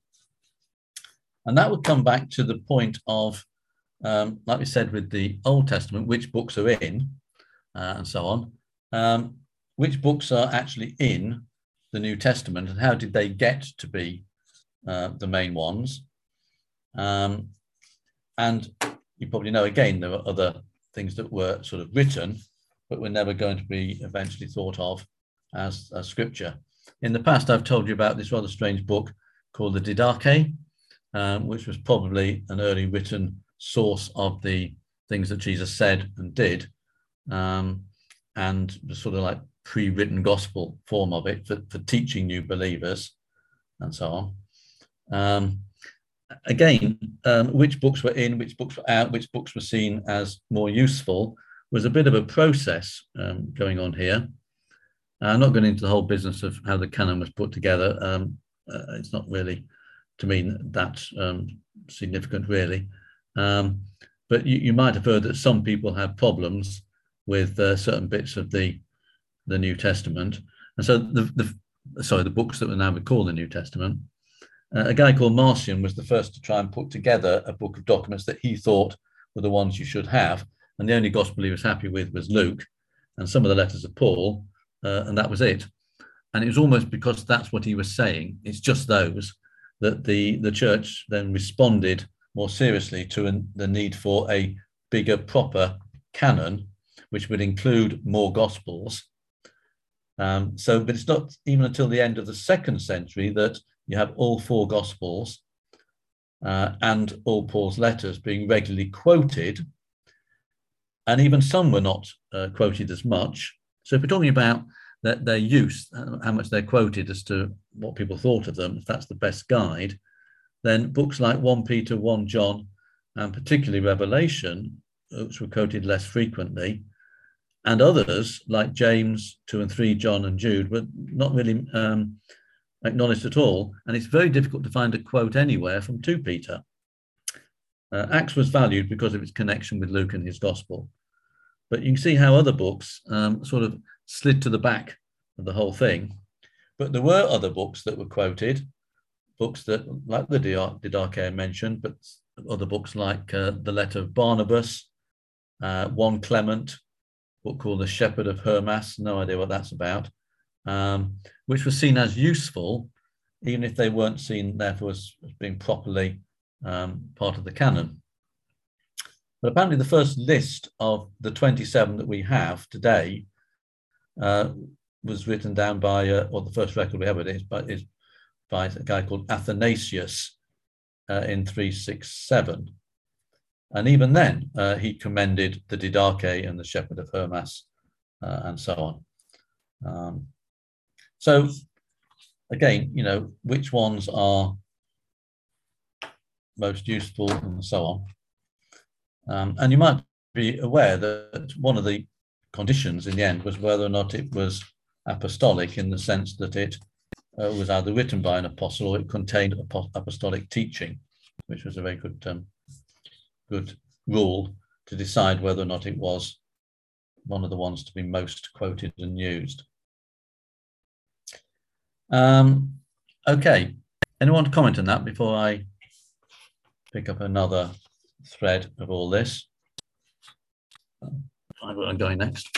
And that would come back to the point of, um, like we said with the Old Testament, which books are in, uh, and so on. Um, which books are actually in the New Testament, and how did they get to be uh, the main ones? Um, and you probably know, again, there were other things that were sort of written, but were never going to be eventually thought of as, as scripture. In the past, I've told you about this rather strange book called the Didache, um, which was probably an early written source of the things that Jesus said and did, um, and the sort of like pre-written gospel form of it for, for teaching new believers and so on. Um, again, um, which books were in, which books were out, which books were seen as more useful was a bit of a process um, going on here. I'm not going into the whole business of how the canon was put together. Um, uh, it's not really, to me, that um, significant, really. Um, but you, you might have heard that some people have problems with uh, certain bits of the the New Testament, and so the, the sorry the books that were now called the New Testament. Uh, a guy called Marcion was the first to try and put together a book of documents that he thought were the ones you should have, and the only gospel he was happy with was Luke and some of the letters of Paul, uh, and that was it. And it was almost because that's what he was saying, it's just those, that the the church then responded more seriously to an, the need for a bigger, proper canon, which would include more gospels. Um, so, but it's not even until the end of the second century that you have all four gospels uh, and all Paul's letters being regularly quoted, and even some were not uh, quoted as much. So if we're talking about their, their use, how much they're quoted as to what people thought of them, if that's the best guide, then books like First Peter, First John, and particularly Revelation, which were quoted less frequently, and others like James, two and three, John and Jude, were not really um, acknowledged at all. And it's very difficult to find a quote anywhere from Second Peter. Uh, Acts was valued because of its connection with Luke and his gospel. But you can see how other books um, sort of slid to the back of the whole thing. But there were other books that were quoted, books that, like the Didache I mentioned, but other books like uh, the letter of Barnabas, uh, First Clement, book called The Shepherd of Hermas, no idea what that's about, um, which was seen as useful, even if they weren't seen, therefore, as, as being properly um, part of the canon. But apparently the first list of the twenty-seven that we have today uh, was written down by, uh, or the first record we have it is, but is by a guy called Athanasius uh, in three sixty-seven. And even then, uh, he commended the Didache and the Shepherd of Hermas uh, and so on. Um, so again, you know, which ones are most useful and so on. Um, and you might be aware that one of the conditions in the end was whether or not it was apostolic, in the sense that it uh, was either written by an apostle or it contained apostolic teaching, which was a very good um, good rule to decide whether or not it was one of the ones to be most quoted and used. Um, okay, anyone to comment on that before I pick up another thread of all this? I'm going next.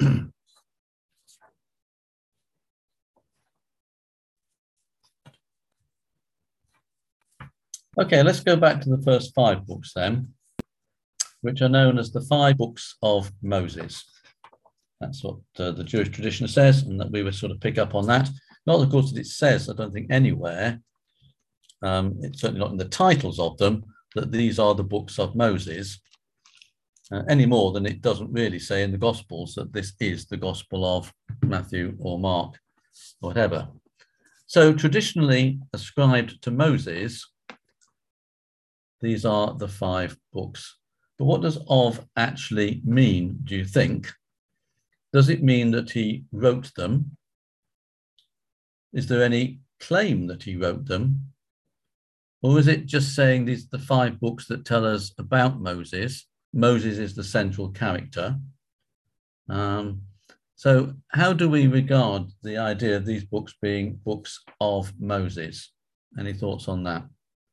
Okay, let's go back to the first five books then, which are known as the five books of Moses. That's what uh, the Jewish tradition says, and that we would sort of pick up on that. Not, of course, that it says, I don't think anywhere, um, it's certainly not in the titles of them, that these are the books of Moses, uh, any more than it doesn't really say in the Gospels that this is the Gospel of Matthew or Mark or whatever. So traditionally ascribed to Moses, these are the five books. But what does of actually mean, do you think? Does it mean that he wrote them? Is there any claim that he wrote them? Or is it just saying these are the five books that tell us about Moses? Moses is the central character. Um, so how do we regard the idea of these books being books of Moses? Any thoughts on that?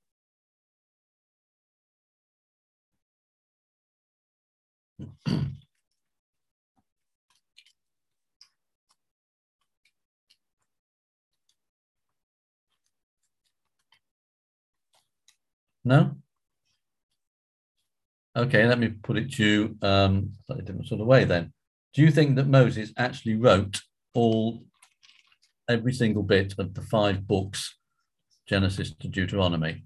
No? Okay, let me put it to you um, slightly different sort of way then. Do you think that Moses actually wrote all, every single bit of the five books, Genesis to Deuteronomy?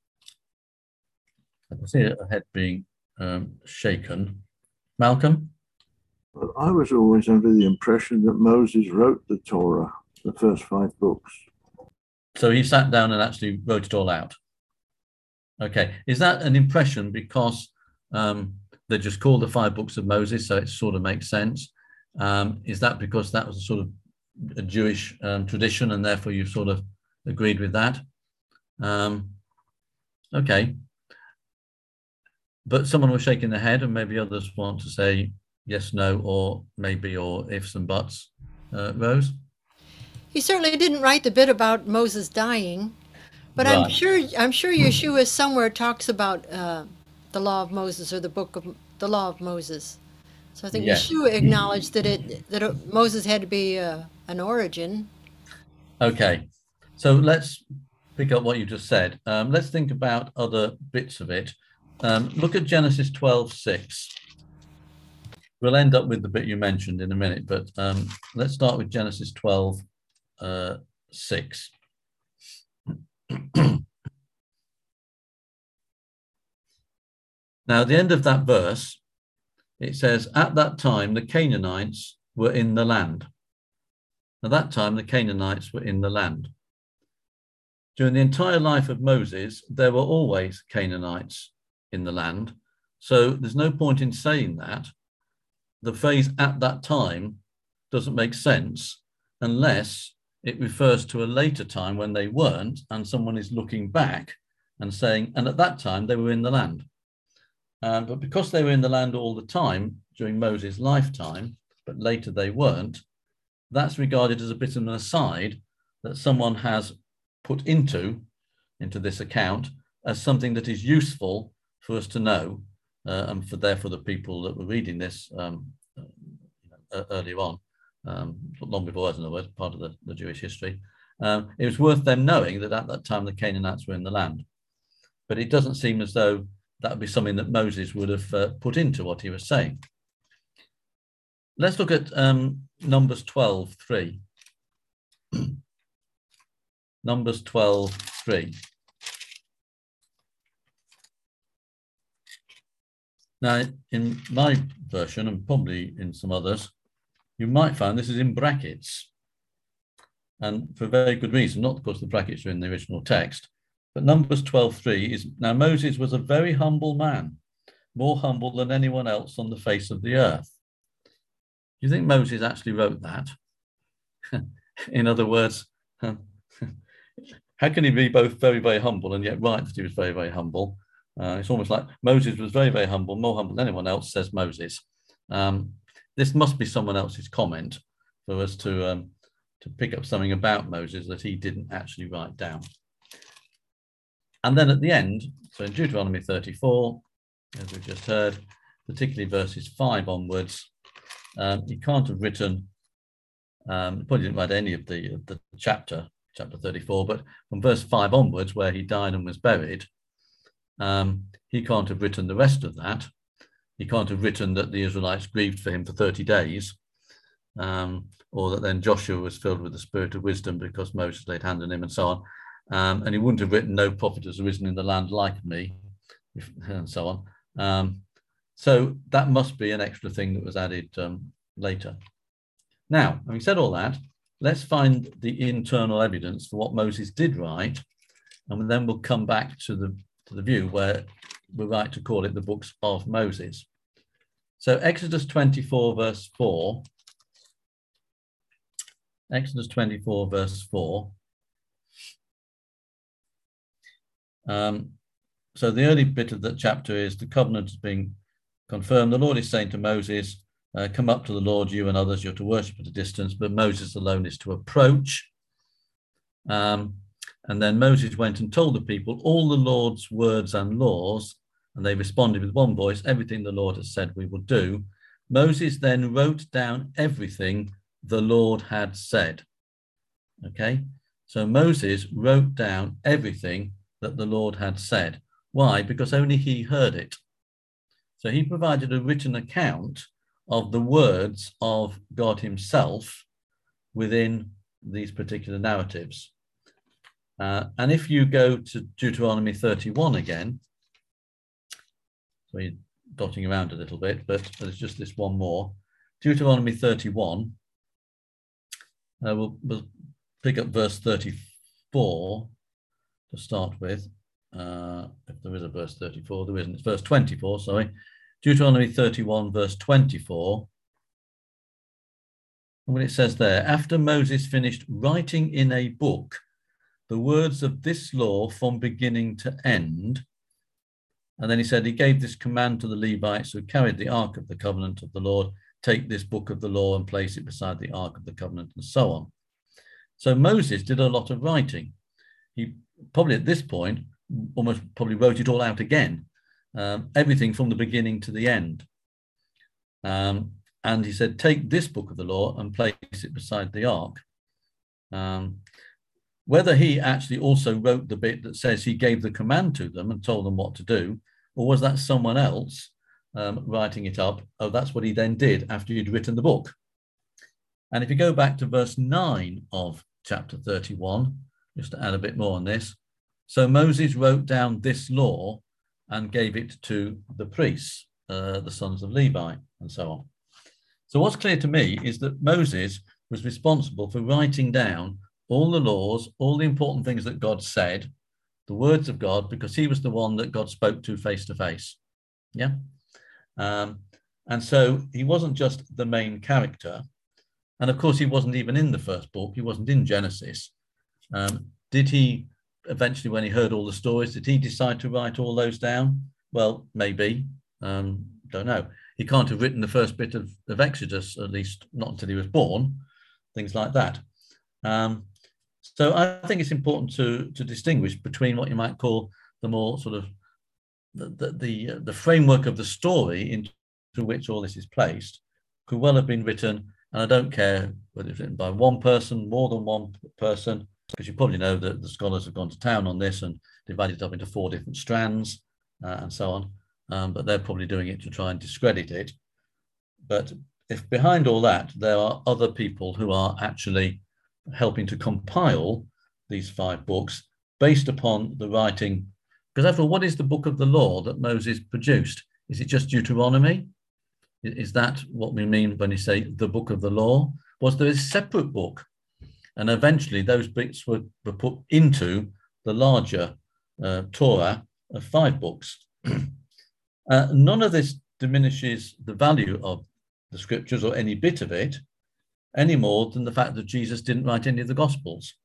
I can see a head being um, shaken. Malcolm? Well, I was always under the impression that Moses wrote the Torah, the first five books. So he sat down and actually wrote it all out. Okay, is that an impression because um, they're just called the five books of Moses, so it sort of makes sense? Um, is that because that was a sort of a Jewish um, tradition and therefore you sort of agreed with that? Um, okay. But someone was shaking their head and maybe others want to say yes, no, or maybe, or ifs and buts. Uh, Rose? He certainly didn't write the bit about Moses dying, but right. I'm sure I'm sure Yeshua somewhere talks about uh, the law of Moses or the book of the law of Moses. So I think yes. Yeshua acknowledged that it that it, Moses had to be uh, an origin. Okay, so let's pick up what you just said. Um, let's think about other bits of it. Um, look at Genesis twelve six. We'll end up with the bit you mentioned in a minute, but um, let's start with Genesis twelve six. Now, at the end of that verse, it says, at that time, the Canaanites were in the land. At that time, the Canaanites were in the land. During the entire life of Moses, there were always Canaanites in the land. So there's no point in saying that. The phrase at that time doesn't make sense unless it refers to a later time when they weren't, and someone is looking back and saying, and at that time they were in the land. Um, but because they were in the land all the time during Moses' lifetime, but later they weren't, that's regarded as a bit of an aside that someone has put into, into this account as something that is useful for us to know, uh, and for therefore the people that were reading this um, uh, earlier on, um, long before us, in other words, part of the, the Jewish history, um, it was worth them knowing that at that time the Canaanites were in the land. But it doesn't seem as though that would be something that Moses would have uh, put into what he was saying. Let's look at um, Numbers twelve three. Numbers twelve three. Now, in my version, and probably in some others, you might find this is in brackets. And for a very good reason, not because the brackets are in the original text, but Numbers twelve three is, now Moses was a very humble man, more humble than anyone else on the face of the earth. Do you think Moses actually wrote that? In other words, how can he be both very, very humble and yet write that he was very, very humble? Uh, it's almost like Moses was very, very humble, more humble than anyone else, says Moses. Um, this must be someone else's comment for us to, um, to pick up something about Moses that he didn't actually write down. And then at the end, so in Deuteronomy thirty-four, as we've just heard, particularly verses five onwards, um, he can't have written, um, he probably didn't write any of the, of the chapter, chapter thirty-four, but from verse five onwards, where he died and was buried, um, he can't have written the rest of that. He can't have written that the Israelites grieved for him for thirty days, um, or that then Joshua was filled with the spirit of wisdom because Moses laid hand on him and so on. Um, and he wouldn't have written, no prophet has arisen in the land like me, and so on. Um, so that must be an extra thing that was added um, later. Now, having said all that, let's find the internal evidence for what Moses did write, and then we'll come back to the, to the view where we're right to call it the books of Moses. So Exodus twenty-four, verse four. Exodus twenty-four, verse four. Um, so the early bit of the chapter is the covenant is being confirmed. The Lord is saying to Moses, uh, come up to the Lord, you and others, you're to worship at a distance, but Moses alone is to approach. Um, and then Moses went and told the people all the Lord's words and laws, and they responded with one voice, everything the Lord has said we will do. Moses then wrote down everything the Lord had said. Okay, so Moses wrote down everything that the Lord had said. Why? Because only he heard it. So he provided a written account of the words of God himself within these particular narratives. Uh, and if you go to Deuteronomy thirty-one again, so you're dotting around a little bit, but there's just this one more. Deuteronomy thirty-one, uh, we'll, we'll pick up verse thirty-four to start with. Uh, if there is a verse thirty-four, there isn't. It's verse twenty-four, sorry. Deuteronomy thirty-one, verse twenty-four. And when it says there, after Moses finished writing in a book the words of this law from beginning to end, and then he said he gave this command to the Levites who carried the Ark of the Covenant of the Lord, take this book of the law and place it beside the Ark of the Covenant, and so on. So Moses did a lot of writing. He probably at this point almost probably wrote it all out again, um, everything from the beginning to the end. Um, and he said, take this book of the law and place it beside the Ark. Um, whether he actually also wrote the bit that says he gave the command to them and told them what to do, or was that someone else um, writing it up? Oh, that's what he then did after he'd written the book. And if you go back to verse nine of chapter thirty-one, just to add a bit more on this. So Moses wrote down this law and gave it to the priests, uh, the sons of Levi, and so on. So what's clear to me is that Moses was responsible for writing down all the laws, all the important things that God said, the words of God, because he was the one that God spoke to face to face. Yeah. Um, and so he wasn't just the main character. And of course, he wasn't even in the first book. He wasn't in Genesis. Um, did he eventually, when he heard all the stories, did he decide to write all those down? Well, maybe. Um, don't know. He can't have written the first bit of, of Exodus, at least not until he was born, things like that. Um, so I think it's important to, to distinguish between what you might call the more sort of the, the, the, uh, the framework of the story into which all this is placed could well have been written, and I don't care whether it's written by one person, more than one person, because you probably know that the scholars have gone to town on this and divided it up into four different strands uh, and so on. Um, but they're probably doing it to try and discredit it. But if behind all that, there are other people who are actually helping to compile these five books based upon the writing, because after all, what is the book of the law that Moses produced? Is it just Deuteronomy? Is that what we mean when you say the book of the law? Was there a separate book? And eventually those bits were, were put into the larger uh, Torah of five books. uh, none of this diminishes the value of the scriptures or any bit of it, any more than the fact that Jesus didn't write any of the Gospels.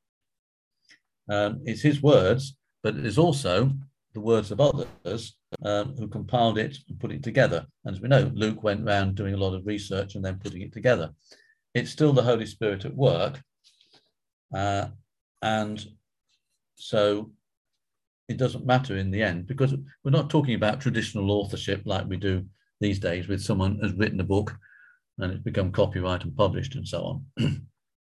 Um, it's his words, but it is also the words of others um, who compiled it and put it together. And as we know, Luke went around doing a lot of research and then putting it together. It's still the Holy Spirit at work. Uh, and so it doesn't matter in the end, because we're not talking about traditional authorship like we do these days, with someone has written a book and it's become copyright and published and so on.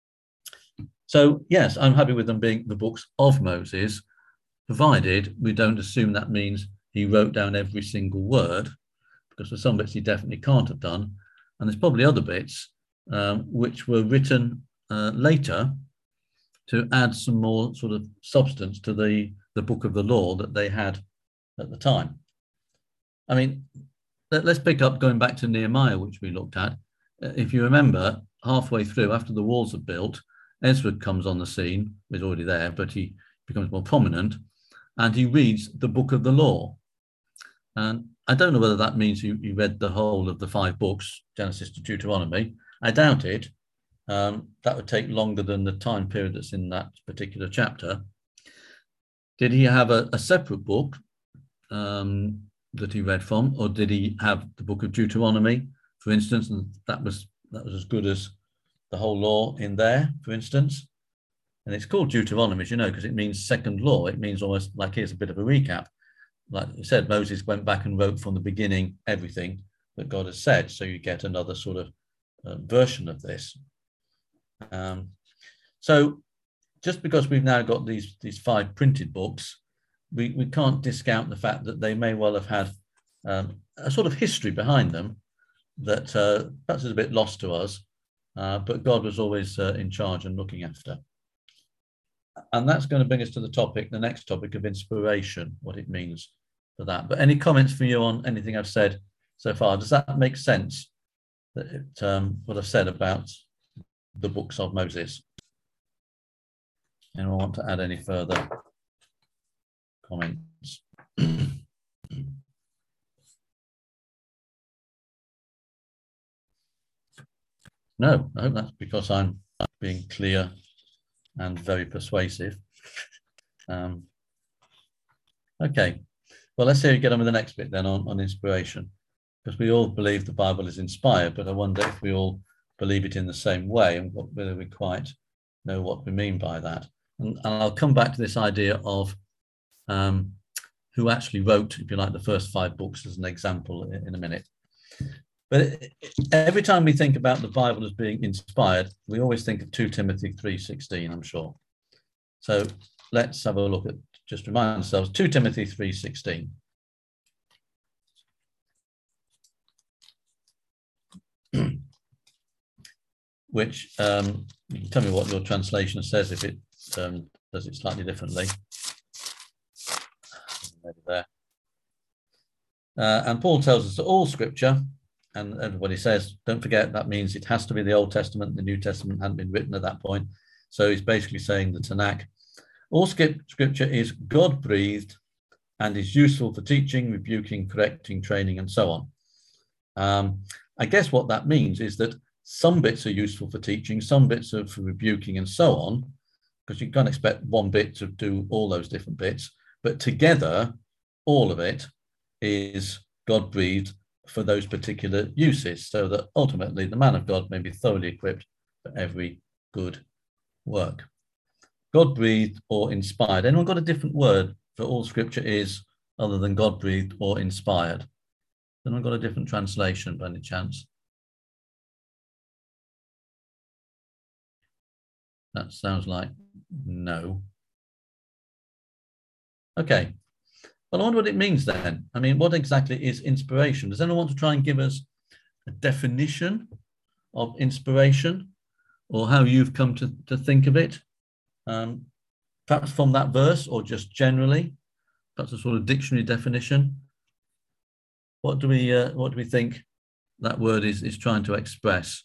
So yes, I'm happy with them being the books of Moses, provided we don't assume that means he wrote down every single word, because for some bits he definitely can't have done. And there's probably other bits um, which were written uh, later to add some more sort of substance to the, the book of the law that they had at the time. I mean, let, let's pick up going back to Nehemiah, which we looked at. If you remember, halfway through, after the walls are built, Ezra comes on the scene. He's already there, but he becomes more prominent, and he reads the book of the law. And I don't know whether that means you, you read the whole of the five books, Genesis to Deuteronomy. I doubt it. Um, that would take longer than the time period that's in that particular chapter. did he have a, a separate book um, that he read from, or did he have the book of Deuteronomy, for instance, and that was that was as good as the whole law in there, for instance? And it's called Deuteronomy, as you know, because it means second law. It means almost like, here's a bit of a recap. Like you said, Moses went back and wrote from the beginning everything that God has said. So you get another sort of uh, version of this. Um, so just because we've now got these, these five printed books, we, we can't discount the fact that they may well have had um, a sort of history behind them that uh, perhaps is a bit lost to us, uh, but God was always uh, in charge and looking after. And that's going to bring us to the topic, the next topic of inspiration, what it means for that. But any comments from you on anything I've said so far? Does that make sense, that it, um, what I've said about the books of Moses? Anyone want to add any further comments? No, I hope that's because I'm being clear and very persuasive. Um, okay, well, let's see how you get on with the next bit then on, on inspiration, because we all believe the Bible is inspired, but I wonder if we all believe it in the same way and what, whether we quite know what we mean by that. And, and I'll come back to this idea of um, who actually wrote, if you like, the first five books as an example in, in a minute. But every time we think about the Bible as being inspired, we always think of two Timothy three sixteen, I'm sure. So let's have a look at, just remind ourselves, two Timothy three sixteen. Which, um, you can tell me what your translation says if it um, does it slightly differently. There. Uh, and Paul tells us that all scripture, and everybody says, don't forget, that means it has to be the Old Testament. The New Testament hadn't been written at that point. So he's basically saying the Tanakh. All scripture is God-breathed and is useful for teaching, rebuking, correcting, training, and so on. Um, I guess what that means is that some bits are useful for teaching, some bits are for rebuking, and so on, because you can't expect one bit to do all those different bits. But together, all of it is God-breathed for those particular uses, so that ultimately the man of God may be thoroughly equipped for every good work. God-breathed or inspired. Anyone got a different word for all scripture is other than God-breathed or inspired? Anyone got a different translation by any chance? That sounds like no. Okay. Well, I wonder what it means then. I mean, what exactly is inspiration? Does anyone want to try and give us a definition of inspiration, or how you've come to, to think of it? Um, perhaps from that verse, or just generally, perhaps a sort of dictionary definition. What do we uh, what do we think that word is is trying to express?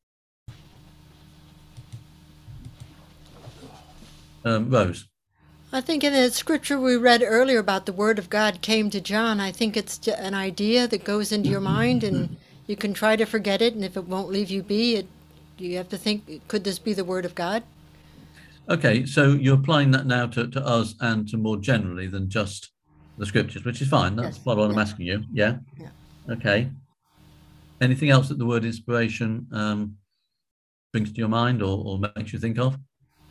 Um, Rose. I think in the scripture we read earlier about the word of God came to John, I think it's an idea that goes into your mind and you can try to forget it, and if it won't leave you be, it, you have to think, could this be the word of God? Okay, so you're applying that now to, to us and to more generally than just the scriptures, which is fine. That's Yes. what I'm Yeah. asking you. Yeah? Yeah. Okay. Anything else that the word inspiration um, brings to your mind or, or makes you think of?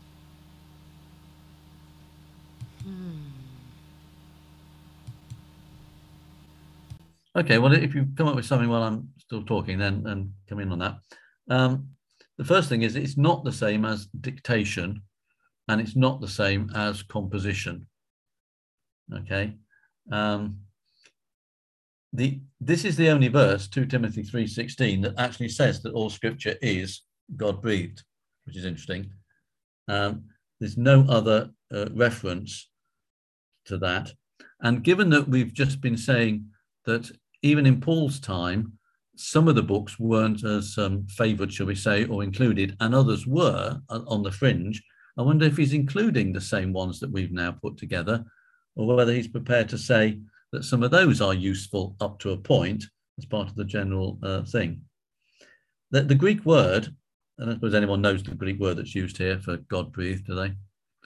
Okay, well, if you come up with something while I'm still talking, then, then come in on that. Um, the first thing is it's not the same as dictation, and it's not the same as composition. Okay. Um, the this is the only verse, two Timothy three sixteen, that actually says that all scripture is God-breathed, which is interesting. Um, there's no other uh, reference to that. And given that we've just been saying that even in Paul's time, some of the books weren't as um, favoured, shall we say, or included, and others were on the fringe, I wonder if he's including the same ones that we've now put together, or whether he's prepared to say that some of those are useful up to a point as part of the general uh, thing. The, the Greek word, and I suppose anyone knows the Greek word that's used here for God-breathed, do they?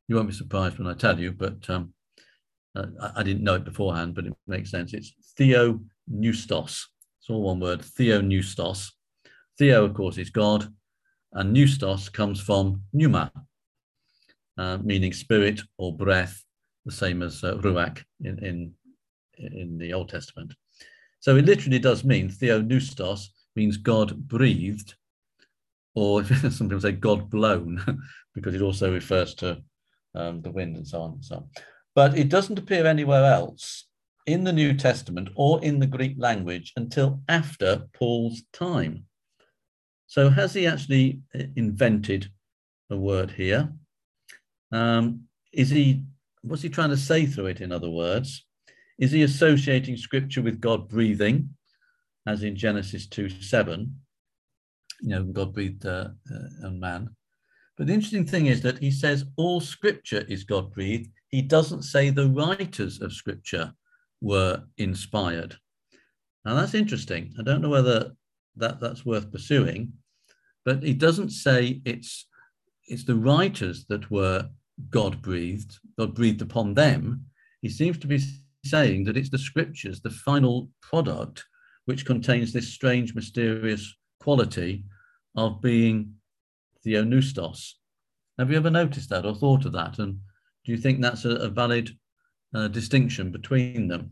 You won't be surprised when I tell you, but um, uh, I, I didn't know it beforehand, but it makes sense. It's theopneustos. It's all one word, theopneustos. Theo, of course, is God, and pneustos comes from pneuma, uh, meaning spirit or breath, the same as uh, ruach in, in, in the Old Testament. So it literally does mean, theopneustos means God breathed, or some people say God blown, because it also refers to um, the wind and so on and so on. But it doesn't appear anywhere else in the New Testament or in the Greek language until after Paul's time. So has he actually invented a word here? Um, is he, what's he trying to say through it, in other words? Is he associating scripture with God breathing, as in Genesis two seven? You know, God breathed uh, uh, on man. But the interesting thing is that he says all scripture is God breathed. He doesn't say the writers of scripture were inspired. Now that's interesting. I don't know whether that, that's worth pursuing, but he doesn't say it's, it's the writers that were God breathed, God breathed upon them. He seems to be saying that it's the scriptures, the final product, which contains this strange, mysterious quality of being theopneustos. Have you ever noticed that or thought of that? And do you think that's a, a valid uh, distinction between them?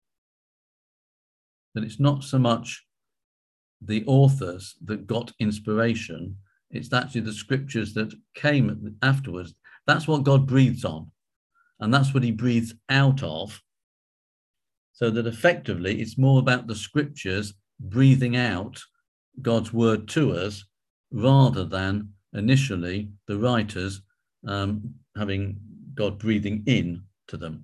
That it's not so much the authors that got inspiration, it's actually the scriptures that came afterwards. That's what God breathes on, and that's what he breathes out of. So that effectively it's more about the scriptures breathing out God's word to us, rather than initially the writers um, having God breathing in to them.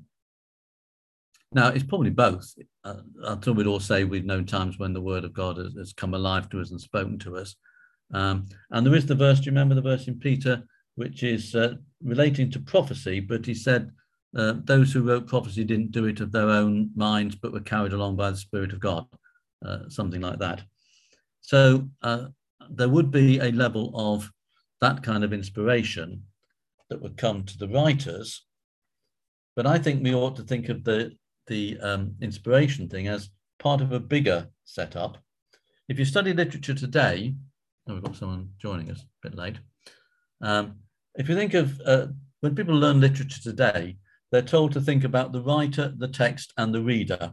Now, it's probably both. Uh, until we'd all say we've known times when the word of God has, has come alive to us and spoken to us. Um, and there is the verse, do you remember the verse in Peter, which is uh, relating to prophecy, but he said, uh, those who wrote prophecy didn't do it of their own minds, but were carried along by the Spirit of God, uh, something like that. So uh, there would be a level of that kind of inspiration that would come to the writers. But I think we ought to think of the, the um, inspiration thing as part of a bigger setup. If you study literature today, oh, we've got someone joining us a bit late. Um, if you think of, uh, when people learn literature today, they're told to think about the writer, the text, and the reader.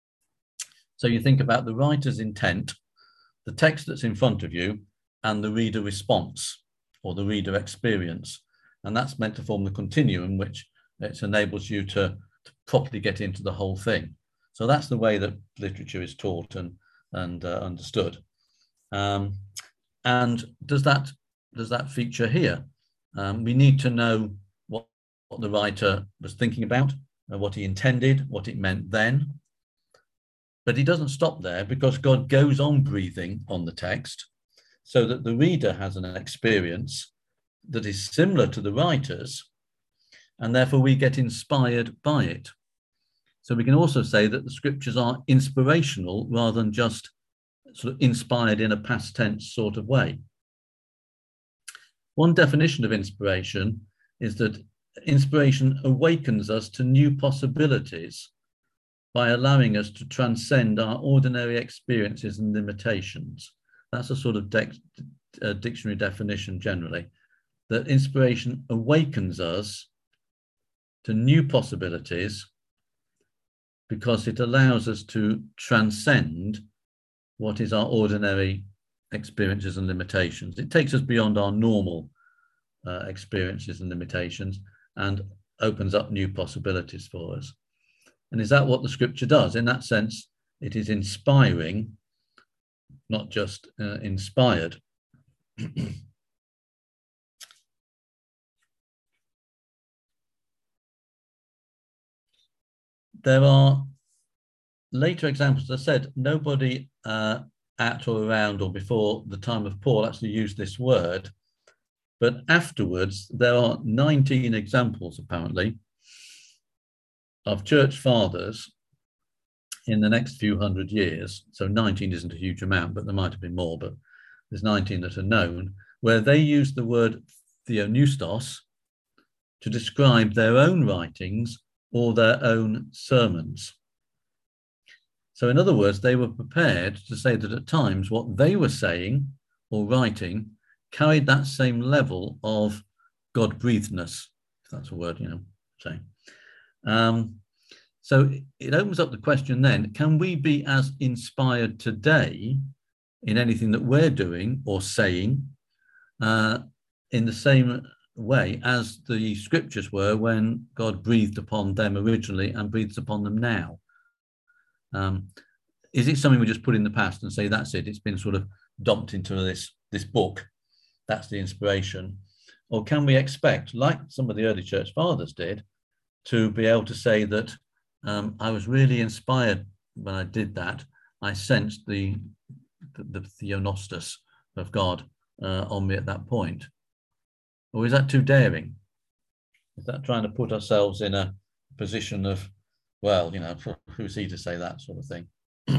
So you think about the writer's intent, the text that's in front of you, and the reader response or the reader experience. And that's meant to form the continuum, which it enables you to, to properly get into the whole thing. So that's the way that literature is taught and, and uh, understood. Um, and does that, does that feature here? Um, we need to know what, what the writer was thinking about, uh, what he intended, what it meant then. But he doesn't stop there, because God goes on breathing on the text so that the reader has an experience that is similar to the writers, and therefore we get inspired by it. So we can also say that the scriptures are inspirational rather than just sort of inspired in a past tense sort of way. One definition of inspiration is that inspiration awakens us to new possibilities by allowing us to transcend our ordinary experiences and limitations. That's a sort of uh, dictionary definition generally, that inspiration awakens us to new possibilities because it allows us to transcend what is our ordinary experiences and limitations. It takes us beyond our normal uh, experiences and limitations and opens up new possibilities for us. And is that what the scripture does? In that sense, it is inspiring, not just uh, inspired. There are later examples. As I said, nobody uh, at or around or before the time of Paul actually used this word, but afterwards there are nineteen examples apparently of church fathers in the next few hundred years. So nineteen isn't a huge amount, but there might have been more, but there's nineteen that are known, where they use the word theopneustos to describe their own writings or their own sermons. So in other words, they were prepared to say that at times what they were saying or writing carried that same level of God-breathedness, if that's a word, you know, saying. Um, so it opens up the question then, can we be as inspired today in anything that we're doing or saying uh, in the same way as the scriptures were when God breathed upon them originally and breathes upon them now? Um, is it something we just put in the past and say, that's it, it's been sort of dumped into this, this book, that's the inspiration? Or can we expect, like some of the early church fathers did, to be able to say that um, I was really inspired when I did that, I sensed the, the, the theonostus of God uh, on me at that point? Or is that too daring? Is that trying to put ourselves in a position of, well, you know, who's he to say that sort of thing?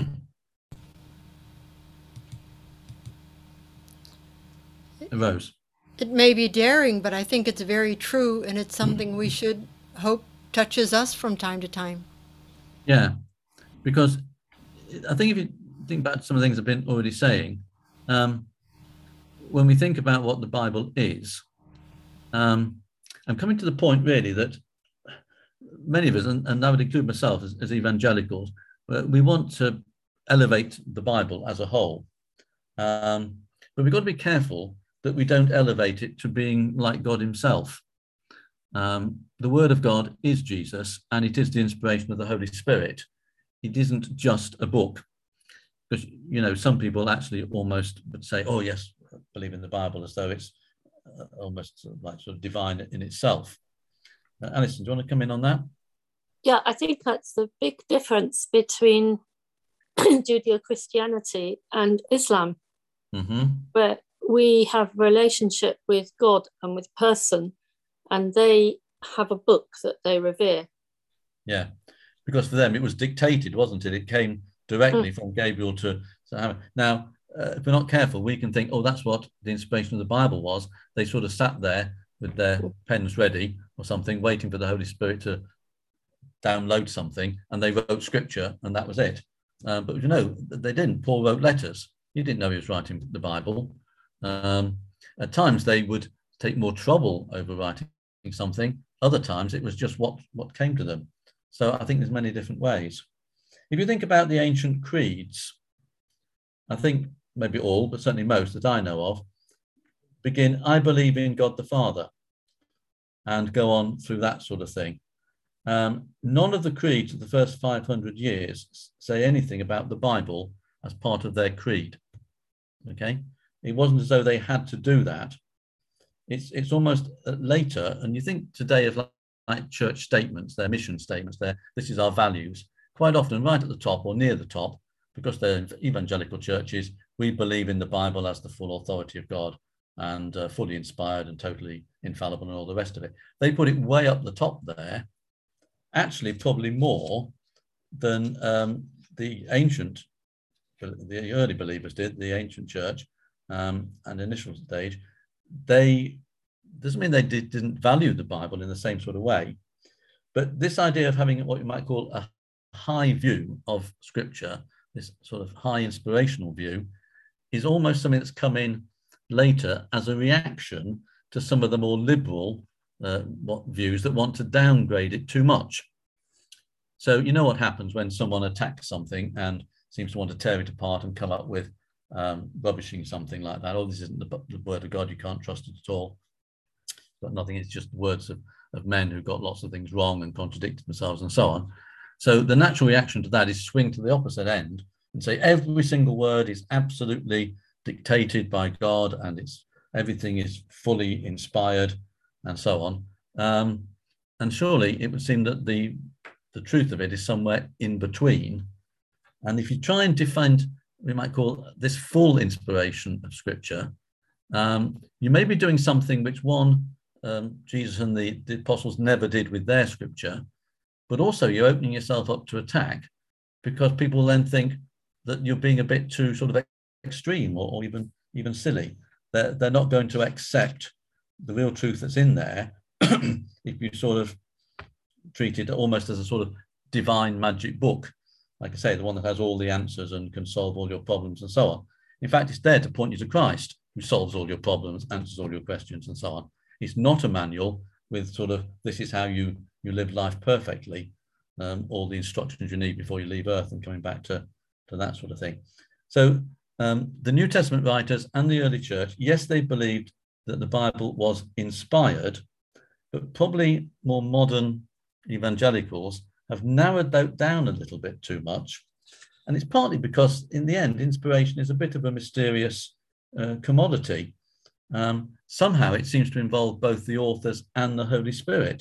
Rose. It may be daring, but I think it's very true, and it's something we should hope touches us from time to time. Yeah, because I think if you think back to some of the things I've been already saying, um, when we think about what the Bible is, um, I'm coming to the point really that many of us, and, and I would include myself as, as evangelicals, we want to elevate the Bible as a whole. Um, but we've got to be careful that we don't elevate it to being like God himself. Um, the Word of God is Jesus, and it is the inspiration of the Holy Spirit. It isn't just a book. Because, you know, some people actually almost would say, oh, yes, I believe in the Bible, as though it's uh, almost like sort of divine in itself. Uh, Alison, do you want to come in on that? Yeah, I think that's the big difference between Judeo-Christianity and Islam, mm-hmm. where we have a relationship with God and with person, and they have a book that they revere. Yeah, because for them it was dictated, wasn't it? It came directly mm. from Gabriel to, to now, uh, if we're not careful, we can think, oh, that's what the inspiration of the Bible was. They sort of sat there with their mm. pens ready or something, waiting for the Holy Spirit to download something, and they wrote scripture, and that was it. Uh, but you know, they didn't. Paul wrote letters. He didn't know he was writing the Bible. Um, at times they would take more trouble over writing something. Other times it was just what, what came to them. So I think there's many different ways. If you think about the ancient creeds, I think maybe all, but certainly most that I know of, begin, I believe in God the Father, and go on through that sort of thing. Um, none of the creeds of the first five hundred years say anything about the Bible as part of their creed. Okay? It wasn't as though they had to do that. It's, it's almost later, and you think today of like, like church statements, their mission statements, their, this is our values, quite often right at the top or near the top, because they're evangelical churches, we believe in the Bible as the full authority of God and uh, fully inspired and totally infallible and all the rest of it. They put it way up the top there, actually probably more than um, the ancient, the early believers did, the ancient church, um, and initial stage. They, doesn't mean they did, didn't value the Bible in the same sort of way, but this idea of having what you might call a high view of Scripture, this sort of high inspirational view, is almost something that's come in later as a reaction to some of the more liberal uh, what views that want to downgrade it too much. So you know what happens when someone attacks something and seems to want to tear it apart and come up with um, rubbishing something like that. Oh, this isn't the, the word of God, you can't trust it at all. But nothing, it's just words of, of men who got lots of things wrong and contradicted themselves and so on. So the natural reaction to that is swing to the opposite end and say every single word is absolutely dictated by God and it's everything is fully inspired and so on. Um, and surely it would seem that the, the truth of it is somewhere in between. And if you try and define, we might call this full inspiration of Scripture, um, you may be doing something which one, um, Jesus and the, the apostles never did with their Scripture, but also you're opening yourself up to attack because people then think that you're being a bit too sort of extreme or, or even, even silly. They're, they're not going to accept the real truth that's in there if you sort of treat it almost as a sort of divine magic book, like I say, the one that has all the answers and can solve all your problems and so on. In fact, it's there to point you to Christ, who solves all your problems, answers all your questions and so on. It's not a manual with sort of, this is how you, you live life perfectly, um, all the instructions you need before you leave Earth and coming back to, to that sort of thing. So um, the New Testament writers and the early church, yes, they believed that the Bible was inspired, but probably more modern evangelicals have narrowed that down a little bit too much. And it's partly because in the end, inspiration is a bit of a mysterious uh, commodity. Um, somehow it seems to involve both the authors and the Holy Spirit.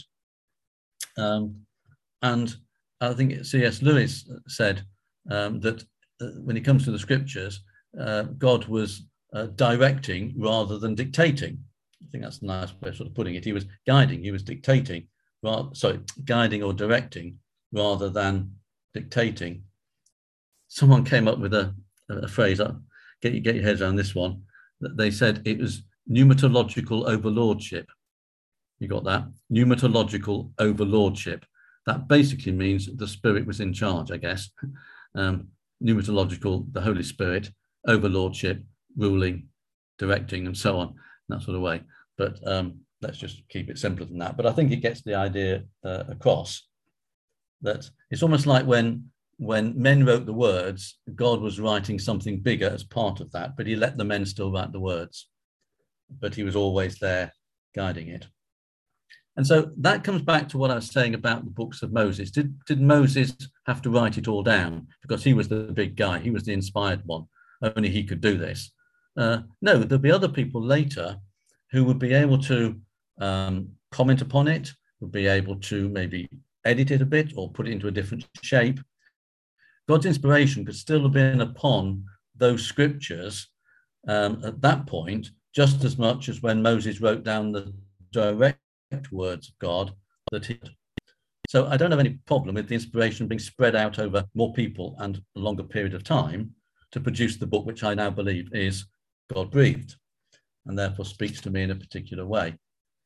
Um, and I think C S Lewis said um, that uh, when it comes to the scriptures, uh, God was uh, directing rather than dictating. I think that's a nice way of sort of putting it. He was guiding, he was dictating, rather, sorry, guiding or directing rather than dictating. Someone came up with a, a phrase, get, you, get your heads around this one, that they said it was pneumatological overlordship. You got that? Pneumatological overlordship. That basically means the Spirit was in charge, I guess. Um, pneumatological, the Holy Spirit, overlordship, ruling, directing, and so on, that sort of way. But um, let's just keep it simpler than that. But I think it gets the idea uh, across that it's almost like when when men wrote the words, God was writing something bigger as part of that, but he let the men still write the words, but he was always there guiding it. And so that comes back to what I was saying about the books of Moses. Did, did Moses have to write it all down because he was the big guy, he was the inspired one, only he could do this? Uh, no, there'll be other people later who would be able to um, comment upon it, would be able to maybe edit it a bit or put it into a different shape. God's inspiration could still have been upon those scriptures um, at that point, just as much as when Moses wrote down the direct words of God that he did. So I don't have any problem with the inspiration being spread out over more people and a longer period of time to produce the book, which I now believe is God-breathed and therefore speaks to me in a particular way.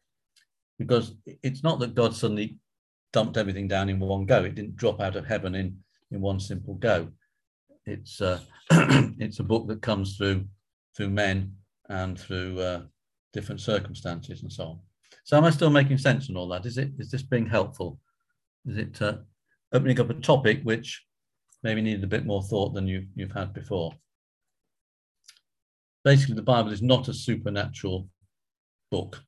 Because it's not that God suddenly dumped everything down in one go. It didn't drop out of heaven in in one simple go. It's uh, it's a book that comes through through men and through uh, different circumstances and so on. So am I still making sense in all that? Is it is this being helpful? Is it uh, opening up a topic which maybe needed a bit more thought than you you've had before? Basically, the Bible is not a supernatural book.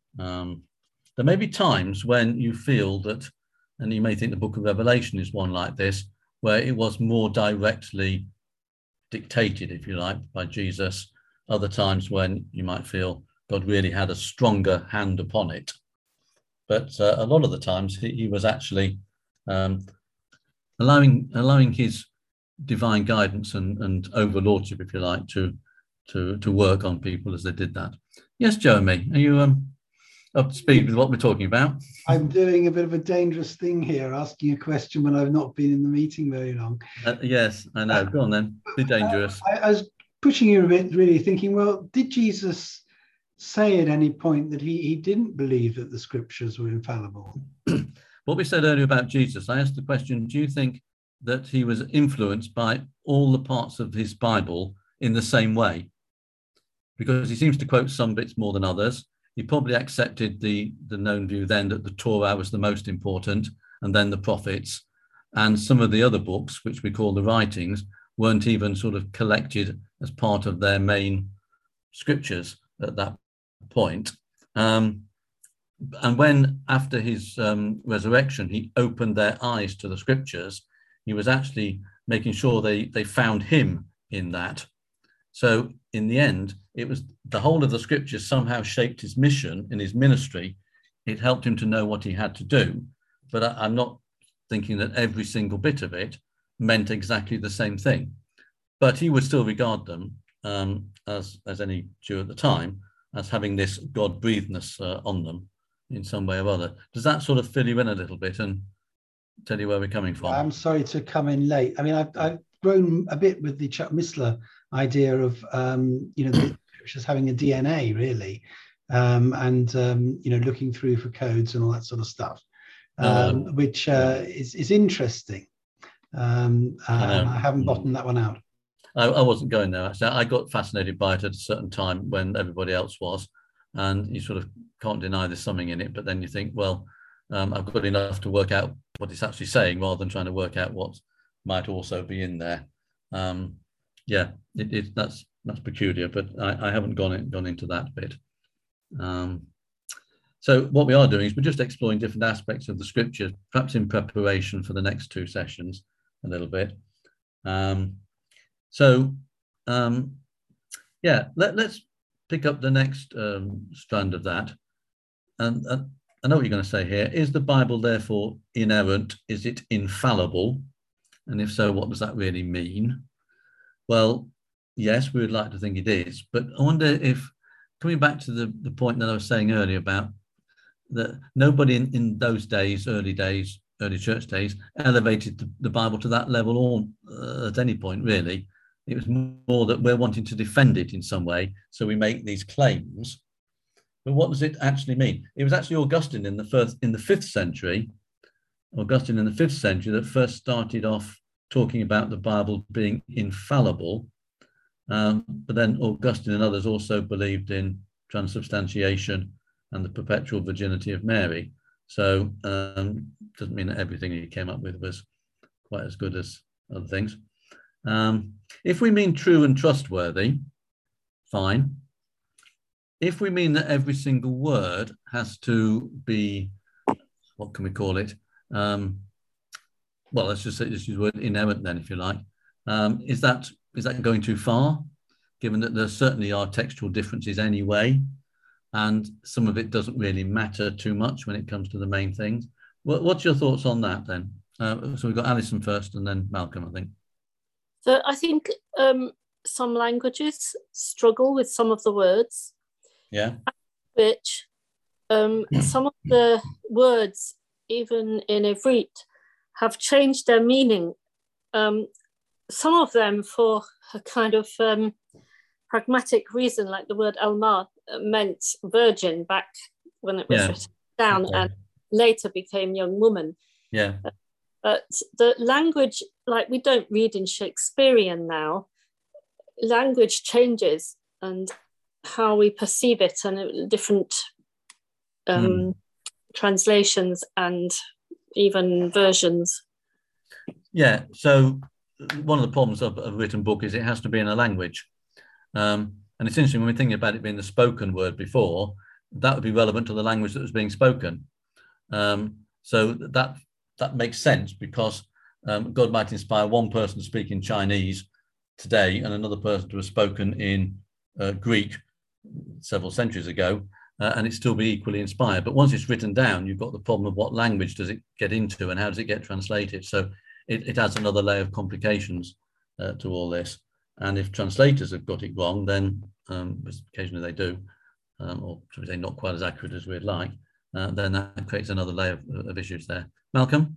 Um, there may be times when you feel that, and you may think the book of Revelation is one like this, where it was more directly dictated, if you like, by Jesus. Other times when you might feel God really had a stronger hand upon it. But uh, a lot of the times he, he was actually um, allowing allowing his divine guidance and, and overlordship, if you like, to, to, to work on people as they did that. Yes, Jeremy, are you um, up to speed with what we're talking about? I'm doing a bit of a dangerous thing here, asking a question when I've not been in the meeting very long. Uh, yes, I know. Go on then. Be dangerous. Uh, I, I was pushing you a bit, really thinking, well, did Jesus say at any point that he, he didn't believe that the scriptures were infallible? What we said earlier about Jesus, I asked the question, do you think that he was influenced by all the parts of his Bible in the same way? Because he seems to quote some bits more than others. He probably accepted the, the known view then that the Torah was the most important, and then the prophets. And some of the other books, which we call the writings, weren't even sort of collected as part of their main scriptures at that point. Um, and when, after his um, resurrection, he opened their eyes to the scriptures, he was actually making sure they, they found him in that. So in the end, it was the whole of the scriptures somehow shaped his mission in his ministry. It helped him to know what he had to do. But I, I'm not thinking that every single bit of it meant exactly the same thing. But he would still regard them, um, as, as any Jew at the time, as having this God-breathedness uh, on them in some way or other. Does that sort of fill you in a little bit and tell you where we're coming from? I'm sorry to come in late. I mean, I've, I've grown a bit with the Chuck Missler idea of, um, you know, the scriptures having a D N A, really. um, and um, you know, looking through for codes and all that sort of stuff, um, uh, which uh, is, is interesting. Um, and I, I haven't bottomed that one out. I, I wasn't going there, actually. I got fascinated by it at a certain time when everybody else was, and you sort of can't deny there's something in it, but then you think, well, um, I've got enough to work out what it's actually saying rather than trying to work out what might also be in there. Um, yeah, it, it, that's that's peculiar, but I, I haven't gone in, gone into that bit. Um, so what we are doing is we're just exploring different aspects of the scripture, perhaps in preparation for the next two sessions a little bit. Um, so um, yeah, let, let's pick up the next um, strand of that. And uh, I know what you're going to say here. Is the Bible therefore inerrant? Is it infallible? And if so, what does that really mean? Well, yes, we would like to think it is, but I wonder if, coming back to the, the point that I was saying earlier about that nobody in, in those days, early days, early church days, elevated the, the Bible to that level or uh, at any point, really. It was more that we're wanting to defend it in some way, so we make these claims. But what does it actually mean? It was actually Augustine in the first, in the fifth century, Augustine in the fifth century that first started off talking about the Bible being infallible. Um, but then Augustine and others also believed in transubstantiation and the perpetual virginity of Mary. So um, doesn't mean that everything he came up with was quite as good as other things. Um, if we mean true and trustworthy, fine. If we mean that every single word has to be, what can we call it? Um, well, let's just say, just use the word inerrant then, if you like. Um, is that is that going too far, given that there certainly are textual differences anyway, and some of it doesn't really matter too much when it comes to the main things? What, what's your thoughts on that then? Uh, so we've got Alison first and then Malcolm, I think. So I think um, some languages struggle with some of the words. Yeah. Which um, some of the words, even in Ivrit, have changed their meaning. Um, some of them for a kind of um, pragmatic reason, like the word Alma meant virgin back when it was yeah. written down, okay. and later became young woman. Yeah. Uh, but the language, like we don't read in Shakespearean now, language changes and how we perceive it, and different um, mm. translations and even versions. Yeah, so one of the problems of a written book is it has to be in a language. Um, and it's interesting when we're thinking about it being the spoken word before, that would be relevant to the language that was being spoken. Um, so that that makes sense because um, God might inspire one person to speak in Chinese today and another person to have spoken in uh, Greek several centuries ago, uh, and it still be equally inspired. But once it's written down, you've got the problem of what language does it get into and how does it get translated. So it, it adds another layer of complications uh, to all this. And if translators have got it wrong, then um, occasionally they do, um, or should we say not quite as accurate as we'd like, uh, then that creates another layer of, of issues there. Malcolm?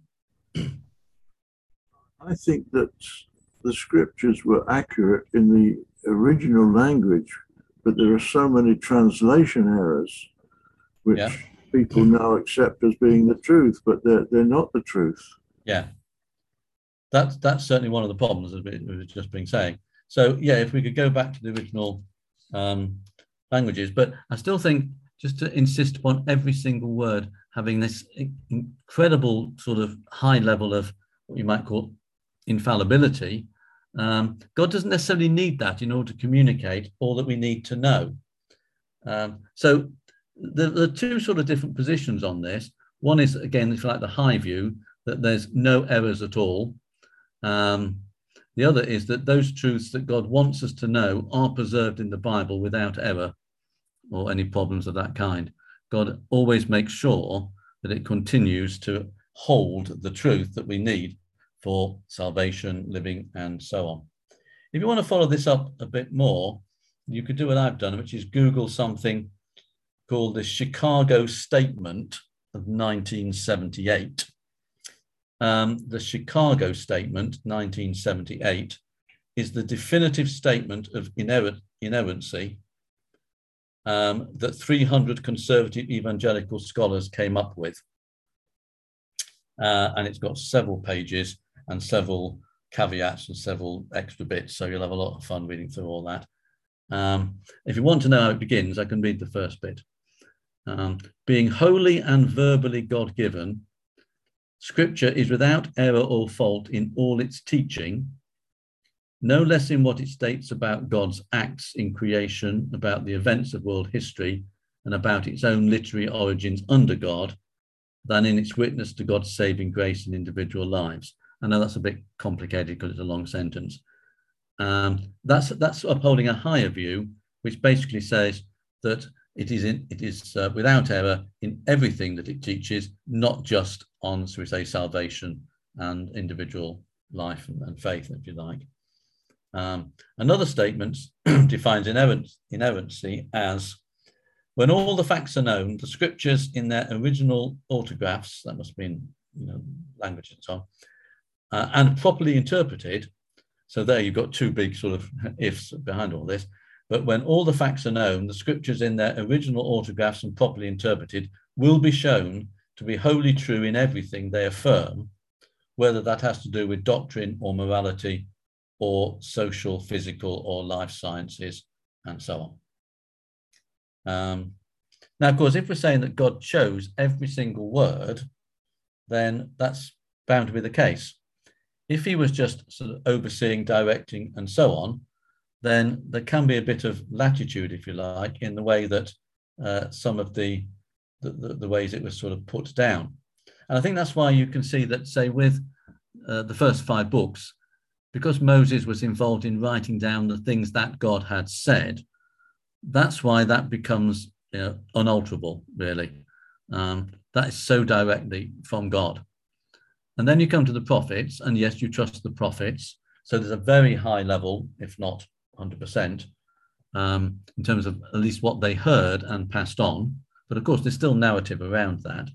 I think that the scriptures were accurate in the original language, but there are so many translation errors which yeah. people now accept as being the truth, but they're, they're not the truth. Yeah, that's, that's certainly one of the problems, as we were just been saying. So, yeah, if we could go back to the original um, languages, but I still think just to insist upon every single word having this incredible sort of high level of what you might call infallibility, um, God doesn't necessarily need that in order to communicate all that we need to know. Um, so there, there are two sort of different positions on this. One is, again, if you like, the high view, that there's no errors at all. Um, the other is that those truths that God wants us to know are preserved in the Bible without error or any problems of that kind. God always makes sure that it continues to hold the truth that we need for salvation, living, and so on. If you want to follow this up a bit more, you could do what I've done, which is Google something called the Chicago Statement of nineteen seventy-eight. Um, the Chicago Statement, nineteen seventy-eight, is the definitive statement of inerrant, inerrancy um, that three hundred conservative evangelical scholars came up with. Uh, and it's got several pages and several caveats and several extra bits. So you'll have a lot of fun reading through all that. Um, if you want to know how it begins, I can read the first bit. Um, being holy and verbally God-given, Scripture is without error or fault in all its teaching, no less in what it states about God's acts in creation, about the events of world history, and about its own literary origins under God, than in its witness to God's saving grace in individual lives. I know that's a bit complicated because it's a long sentence. Um, that's that's upholding a higher view, which basically says that it is in, it is uh, without error in everything that it teaches, not just on, so we say, salvation and individual life and, and faith, if you like. Um, another statement defines inerrant, inerrancy as when all the facts are known, the Scriptures in their original autographs, that must mean, you know, language and so on, uh, and properly interpreted. So there you've got two big sort of ifs behind all this. But when all the facts are known, the Scriptures in their original autographs and properly interpreted will be shown to be wholly true in everything they affirm, whether that has to do with doctrine or morality or social, physical or life sciences and so on. Um, now, of course, if we're saying that God chose every single word, then that's bound to be the case. If he was just sort of overseeing, directing, and so on, then there can be a bit of latitude, if you like, in the way that uh, some of the, the, the, the ways it was sort of put down. And I think that's why you can see that, say, with uh, the first five books, because Moses was involved in writing down the things that God had said, that's why that becomes, you know, unalterable, really. Um, that is so directly from God. And then you come to the prophets, and yes, you trust the prophets. So there's a very high level, if not one hundred percent, um, in terms of at least what they heard and passed on. But of course, there's still narrative around that.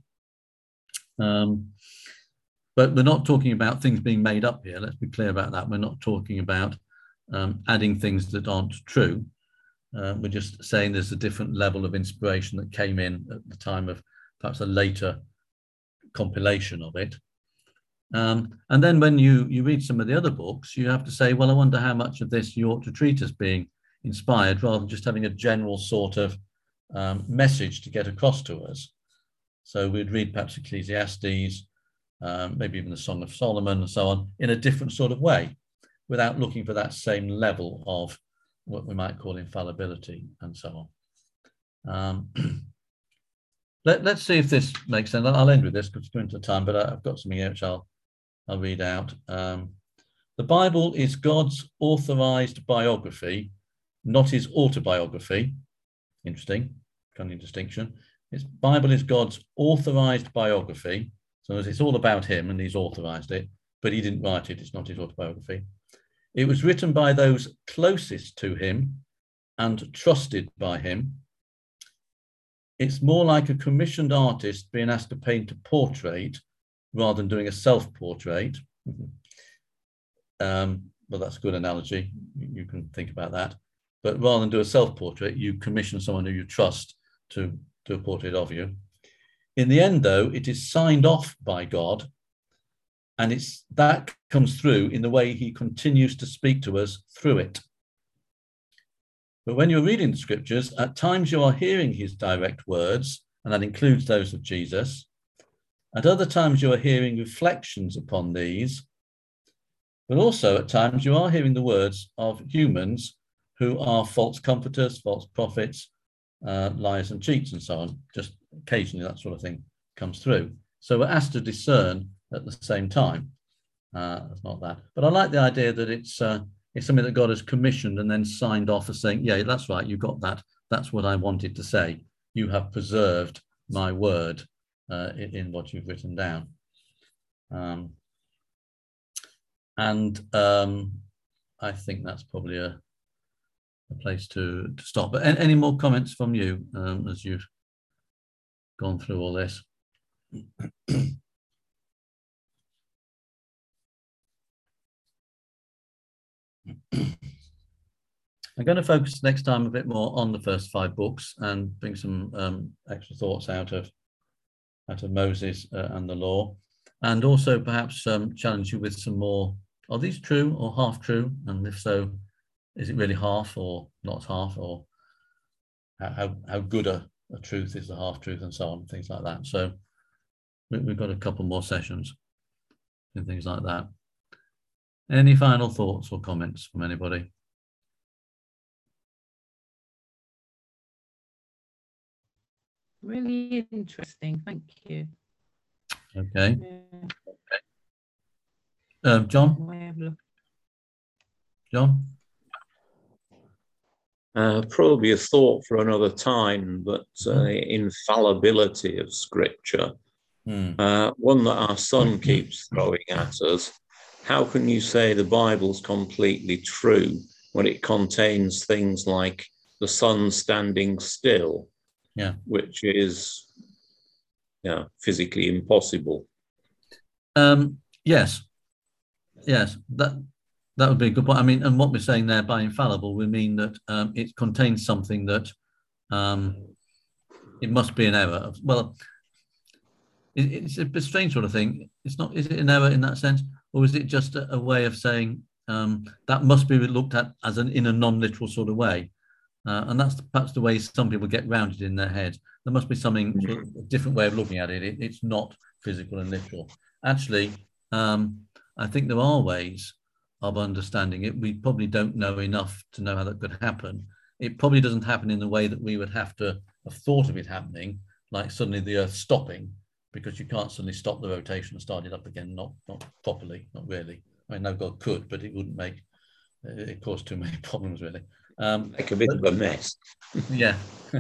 Um, but we're not talking about things being made up here. Let's be clear about that. We're not talking about um, adding things that aren't true. Uh, we're just saying there's a different level of inspiration that came in at the time of perhaps a later compilation of it. Um, and then when you, you read some of the other books, you have to say, well, I wonder how much of this you ought to treat as being inspired rather than just having a general sort of um, message to get across to us. So we'd read perhaps Ecclesiastes, um, maybe even the Song of Solomon and so on, in a different sort of way, without looking for that same level of what we might call infallibility and so on. Um, let, let's see if this makes sense. I'll end with this because it's going to time, but I've got something here which I'll I'll read out. Um, the Bible is God's authorized biography, not his autobiography. Interesting, cunning distinction. His Bible is God's authorized biography. So it's all about him and he's authorized it, but he didn't write it. It's not his autobiography. It was written by those closest to him and trusted by him. It's more like a commissioned artist being asked to paint a portrait rather than doing a self-portrait. Um, well, that's a good analogy. You can think about that. But rather than do a self-portrait, you commission someone who you trust to do a portrait of you. In the end, though, it is signed off by God, and it's that comes through in the way he continues to speak to us through it. But when you're reading the Scriptures, at times you are hearing his direct words, and that includes those of Jesus. At other times you are hearing reflections upon these, but also at times you are hearing the words of humans who are false comforters, false prophets, uh, liars and cheats and so on. Just occasionally that sort of thing comes through. So we're asked to discern at the same time. Uh, it's not that. But I like the idea that it's, uh, it's something that God has commissioned and then signed off as saying, yeah, that's right, you got that. That's what I wanted to say. You have preserved my word. Uh, in, in what you've written down. Um, and um, I think that's probably a, a place to, to stop. But any, any more comments from you um, as you've gone through all this? I'm going to focus next time a bit more on the first five books and bring some um, extra thoughts out of out of Moses uh, and the law, and also perhaps um, challenge you with some more. Are these true or half true? And if so, is it really half or not half? Or how how good a, a truth is the half truth, and so on, things like that. So we, we've got a couple more sessions and things like that. Any final thoughts or comments from anybody? Really interesting, thank you. Okay. Yeah. Um, John? John? Uh, probably a thought for another time, but uh, infallibility of Scripture. Mm. Uh, one that our son keeps throwing at us. How can you say the Bible's completely true when it contains things like the sun standing still? Yeah, which is, yeah, physically impossible. Um, yes, yes, that that would be a good point. I mean, and what we're saying there by infallible, we mean that um, it contains something that um, it must be an error. Well, it, it's a strange sort of thing. It's not. Is it an error in that sense, or is it just a, a way of saying um, that must be looked at as an in a non-literal sort of way? Uh, and that's perhaps the way some people get rounded in their head. There must be something, a different way of looking at it. it it's not physical and literal. Actually, um, I think there are ways of understanding it. We probably don't know enough to know how that could happen. It probably doesn't happen in the way that we would have to have thought of it happening, like suddenly the Earth stopping, because you can't suddenly stop the rotation and start it up again, not, not properly, not really. I mean, no, God could, but it wouldn't make, it caused too many problems, really. Um, like a bit but, of a mess. Yeah.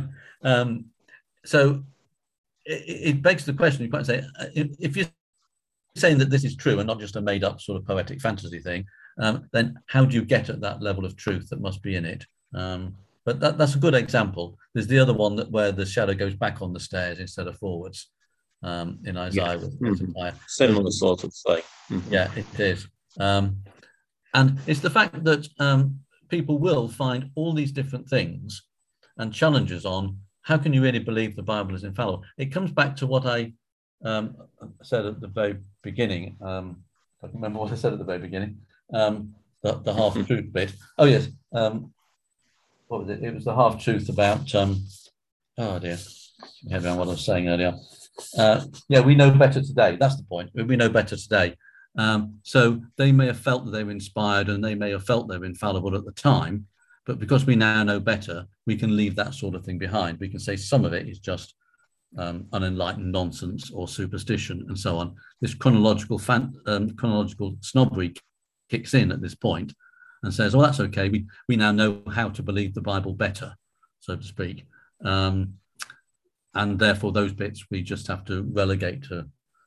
um, so it, it begs the question, you might say, if, if you're saying that this is true and not just a made up sort of poetic fantasy thing, um, then how do you get at that level of truth that must be in it? Um, but that, that's a good example. There's the other one that where the shadow goes back on the stairs instead of forwards um, in Isaiah. Yeah. With, mm-hmm. with Similar sort of thing. Mm-hmm. Yeah, it is. Um, and it's the fact that um, people will find all these different things and challenges on how can you really believe the Bible is infallible? It comes back to what I um, said at the very beginning. Um, I can remember what I said at the very beginning. Um, the, the half-truth bit. Oh, yes. Um, what was it? It was the half-truth about... Um, oh, dear. I can't remember what I was saying earlier. Uh, yeah, we know better today. That's the point. We know better today. Um, so they may have felt that they were inspired and they may have felt they were infallible at the time, but because we now know better, we can leave that sort of thing behind. We can say some of it is just um, unenlightened nonsense or superstition and so on. This chronological fan, um, chronological snobbery kicks in at this point and says, oh, that's okay. We, we now know how to believe the Bible better, so to speak. Um, and therefore those bits we just have to relegate to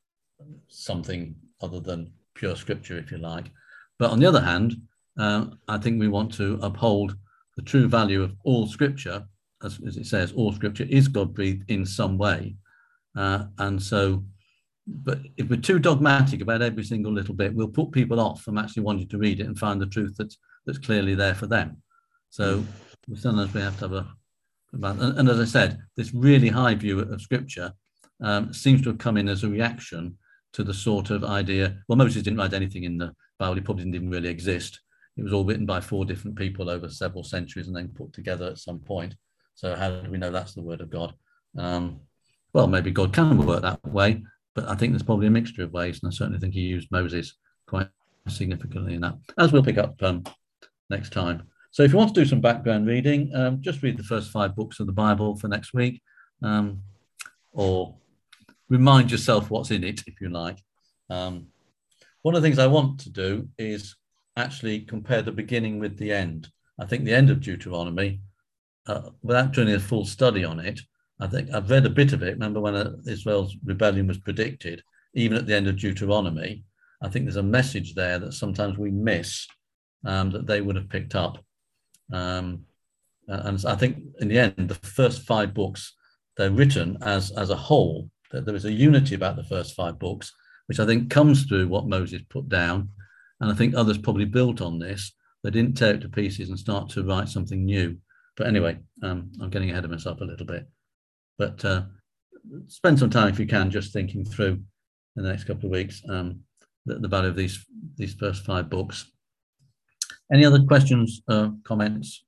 something other than pure scripture, if you like. But on the other hand, uh, I think we want to uphold the true value of all scripture, as, as it says, all scripture is God-breathed in some way. Uh, and so, but if we're too dogmatic about every single little bit, we'll put people off from actually wanting to read it and find the truth that's, that's clearly there for them. So sometimes we have to have a, and, and as I said, this really high view of scripture um, seems to have come in as a reaction to the sort of idea, well, Moses didn't write anything in the Bible, he probably didn't even really exist. It was all written by four different people over several centuries and then put together at some point. So how do we know that's the word of God? Um, well, maybe God can work that way, but I think there's probably a mixture of ways, and I certainly think he used Moses quite significantly in that, as we'll pick up um, next time. So if you want to do some background reading, um, just read the first five books of the Bible for next week, um, or remind yourself what's in it, if you like. Um, one of the things I want to do is actually compare the beginning with the end. I think the end of Deuteronomy, uh, without doing a full study on it, I think I've read a bit of it. Remember when uh, Israel's rebellion was predicted, even at the end of Deuteronomy, I think there's a message there that sometimes we miss um, that they would have picked up. Um, and I think in the end, the first five books, they're written as, as a whole. There is a unity about the first five books, which I think comes through what Moses put down. And I think others probably built on this, They didn't tear it to pieces and start to write something new. But anyway, um, I'm getting ahead of myself a little bit. But uh, spend some time if you can, just thinking through in the next couple of weeks um, the, the value of these these first five books. Any other questions, uh, comments?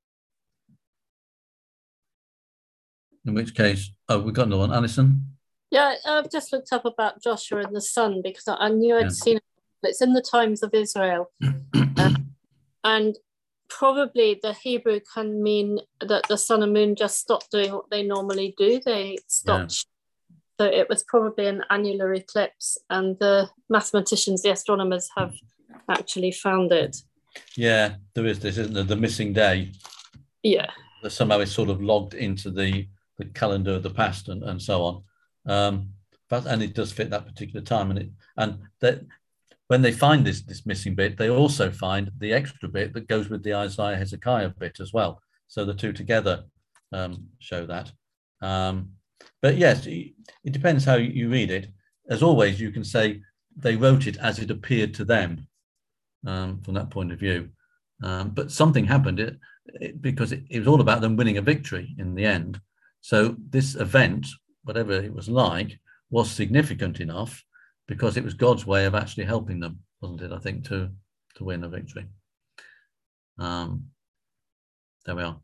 In which case, oh, we've got another one. Alison? Yeah, I've just looked up about Joshua and the sun because I knew I'd yeah. seen it. It's in the Times of Israel. um, and probably the Hebrew can mean that the sun and moon just stopped doing what they normally do. They stopped. Yeah. So it was probably an annular eclipse, and the mathematicians, the astronomers, have actually found it. Yeah, there is this, isn't there? The missing day. Yeah. That somehow is sort of logged into the, the calendar of the past and, and so on. Um, but and it does fit that particular time. And it and that when they find this this missing bit, they also find the extra bit that goes with the Isaiah Hezekiah bit as well. So the two together um, show that. Um, but yes, it depends how you read it. As always, you can say they wrote it as it appeared to them. Um, from that point of view, um, but something happened it, it, because it, it was all about them winning a victory in the end. So this event, whatever it was like, was significant enough because it was God's way of actually helping them, wasn't it? I think to to win a victory. Um, there we are.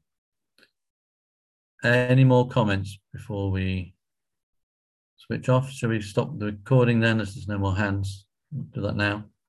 Any more comments before we switch off? Shall we stop the recording then, as there's no more hands? Do that now.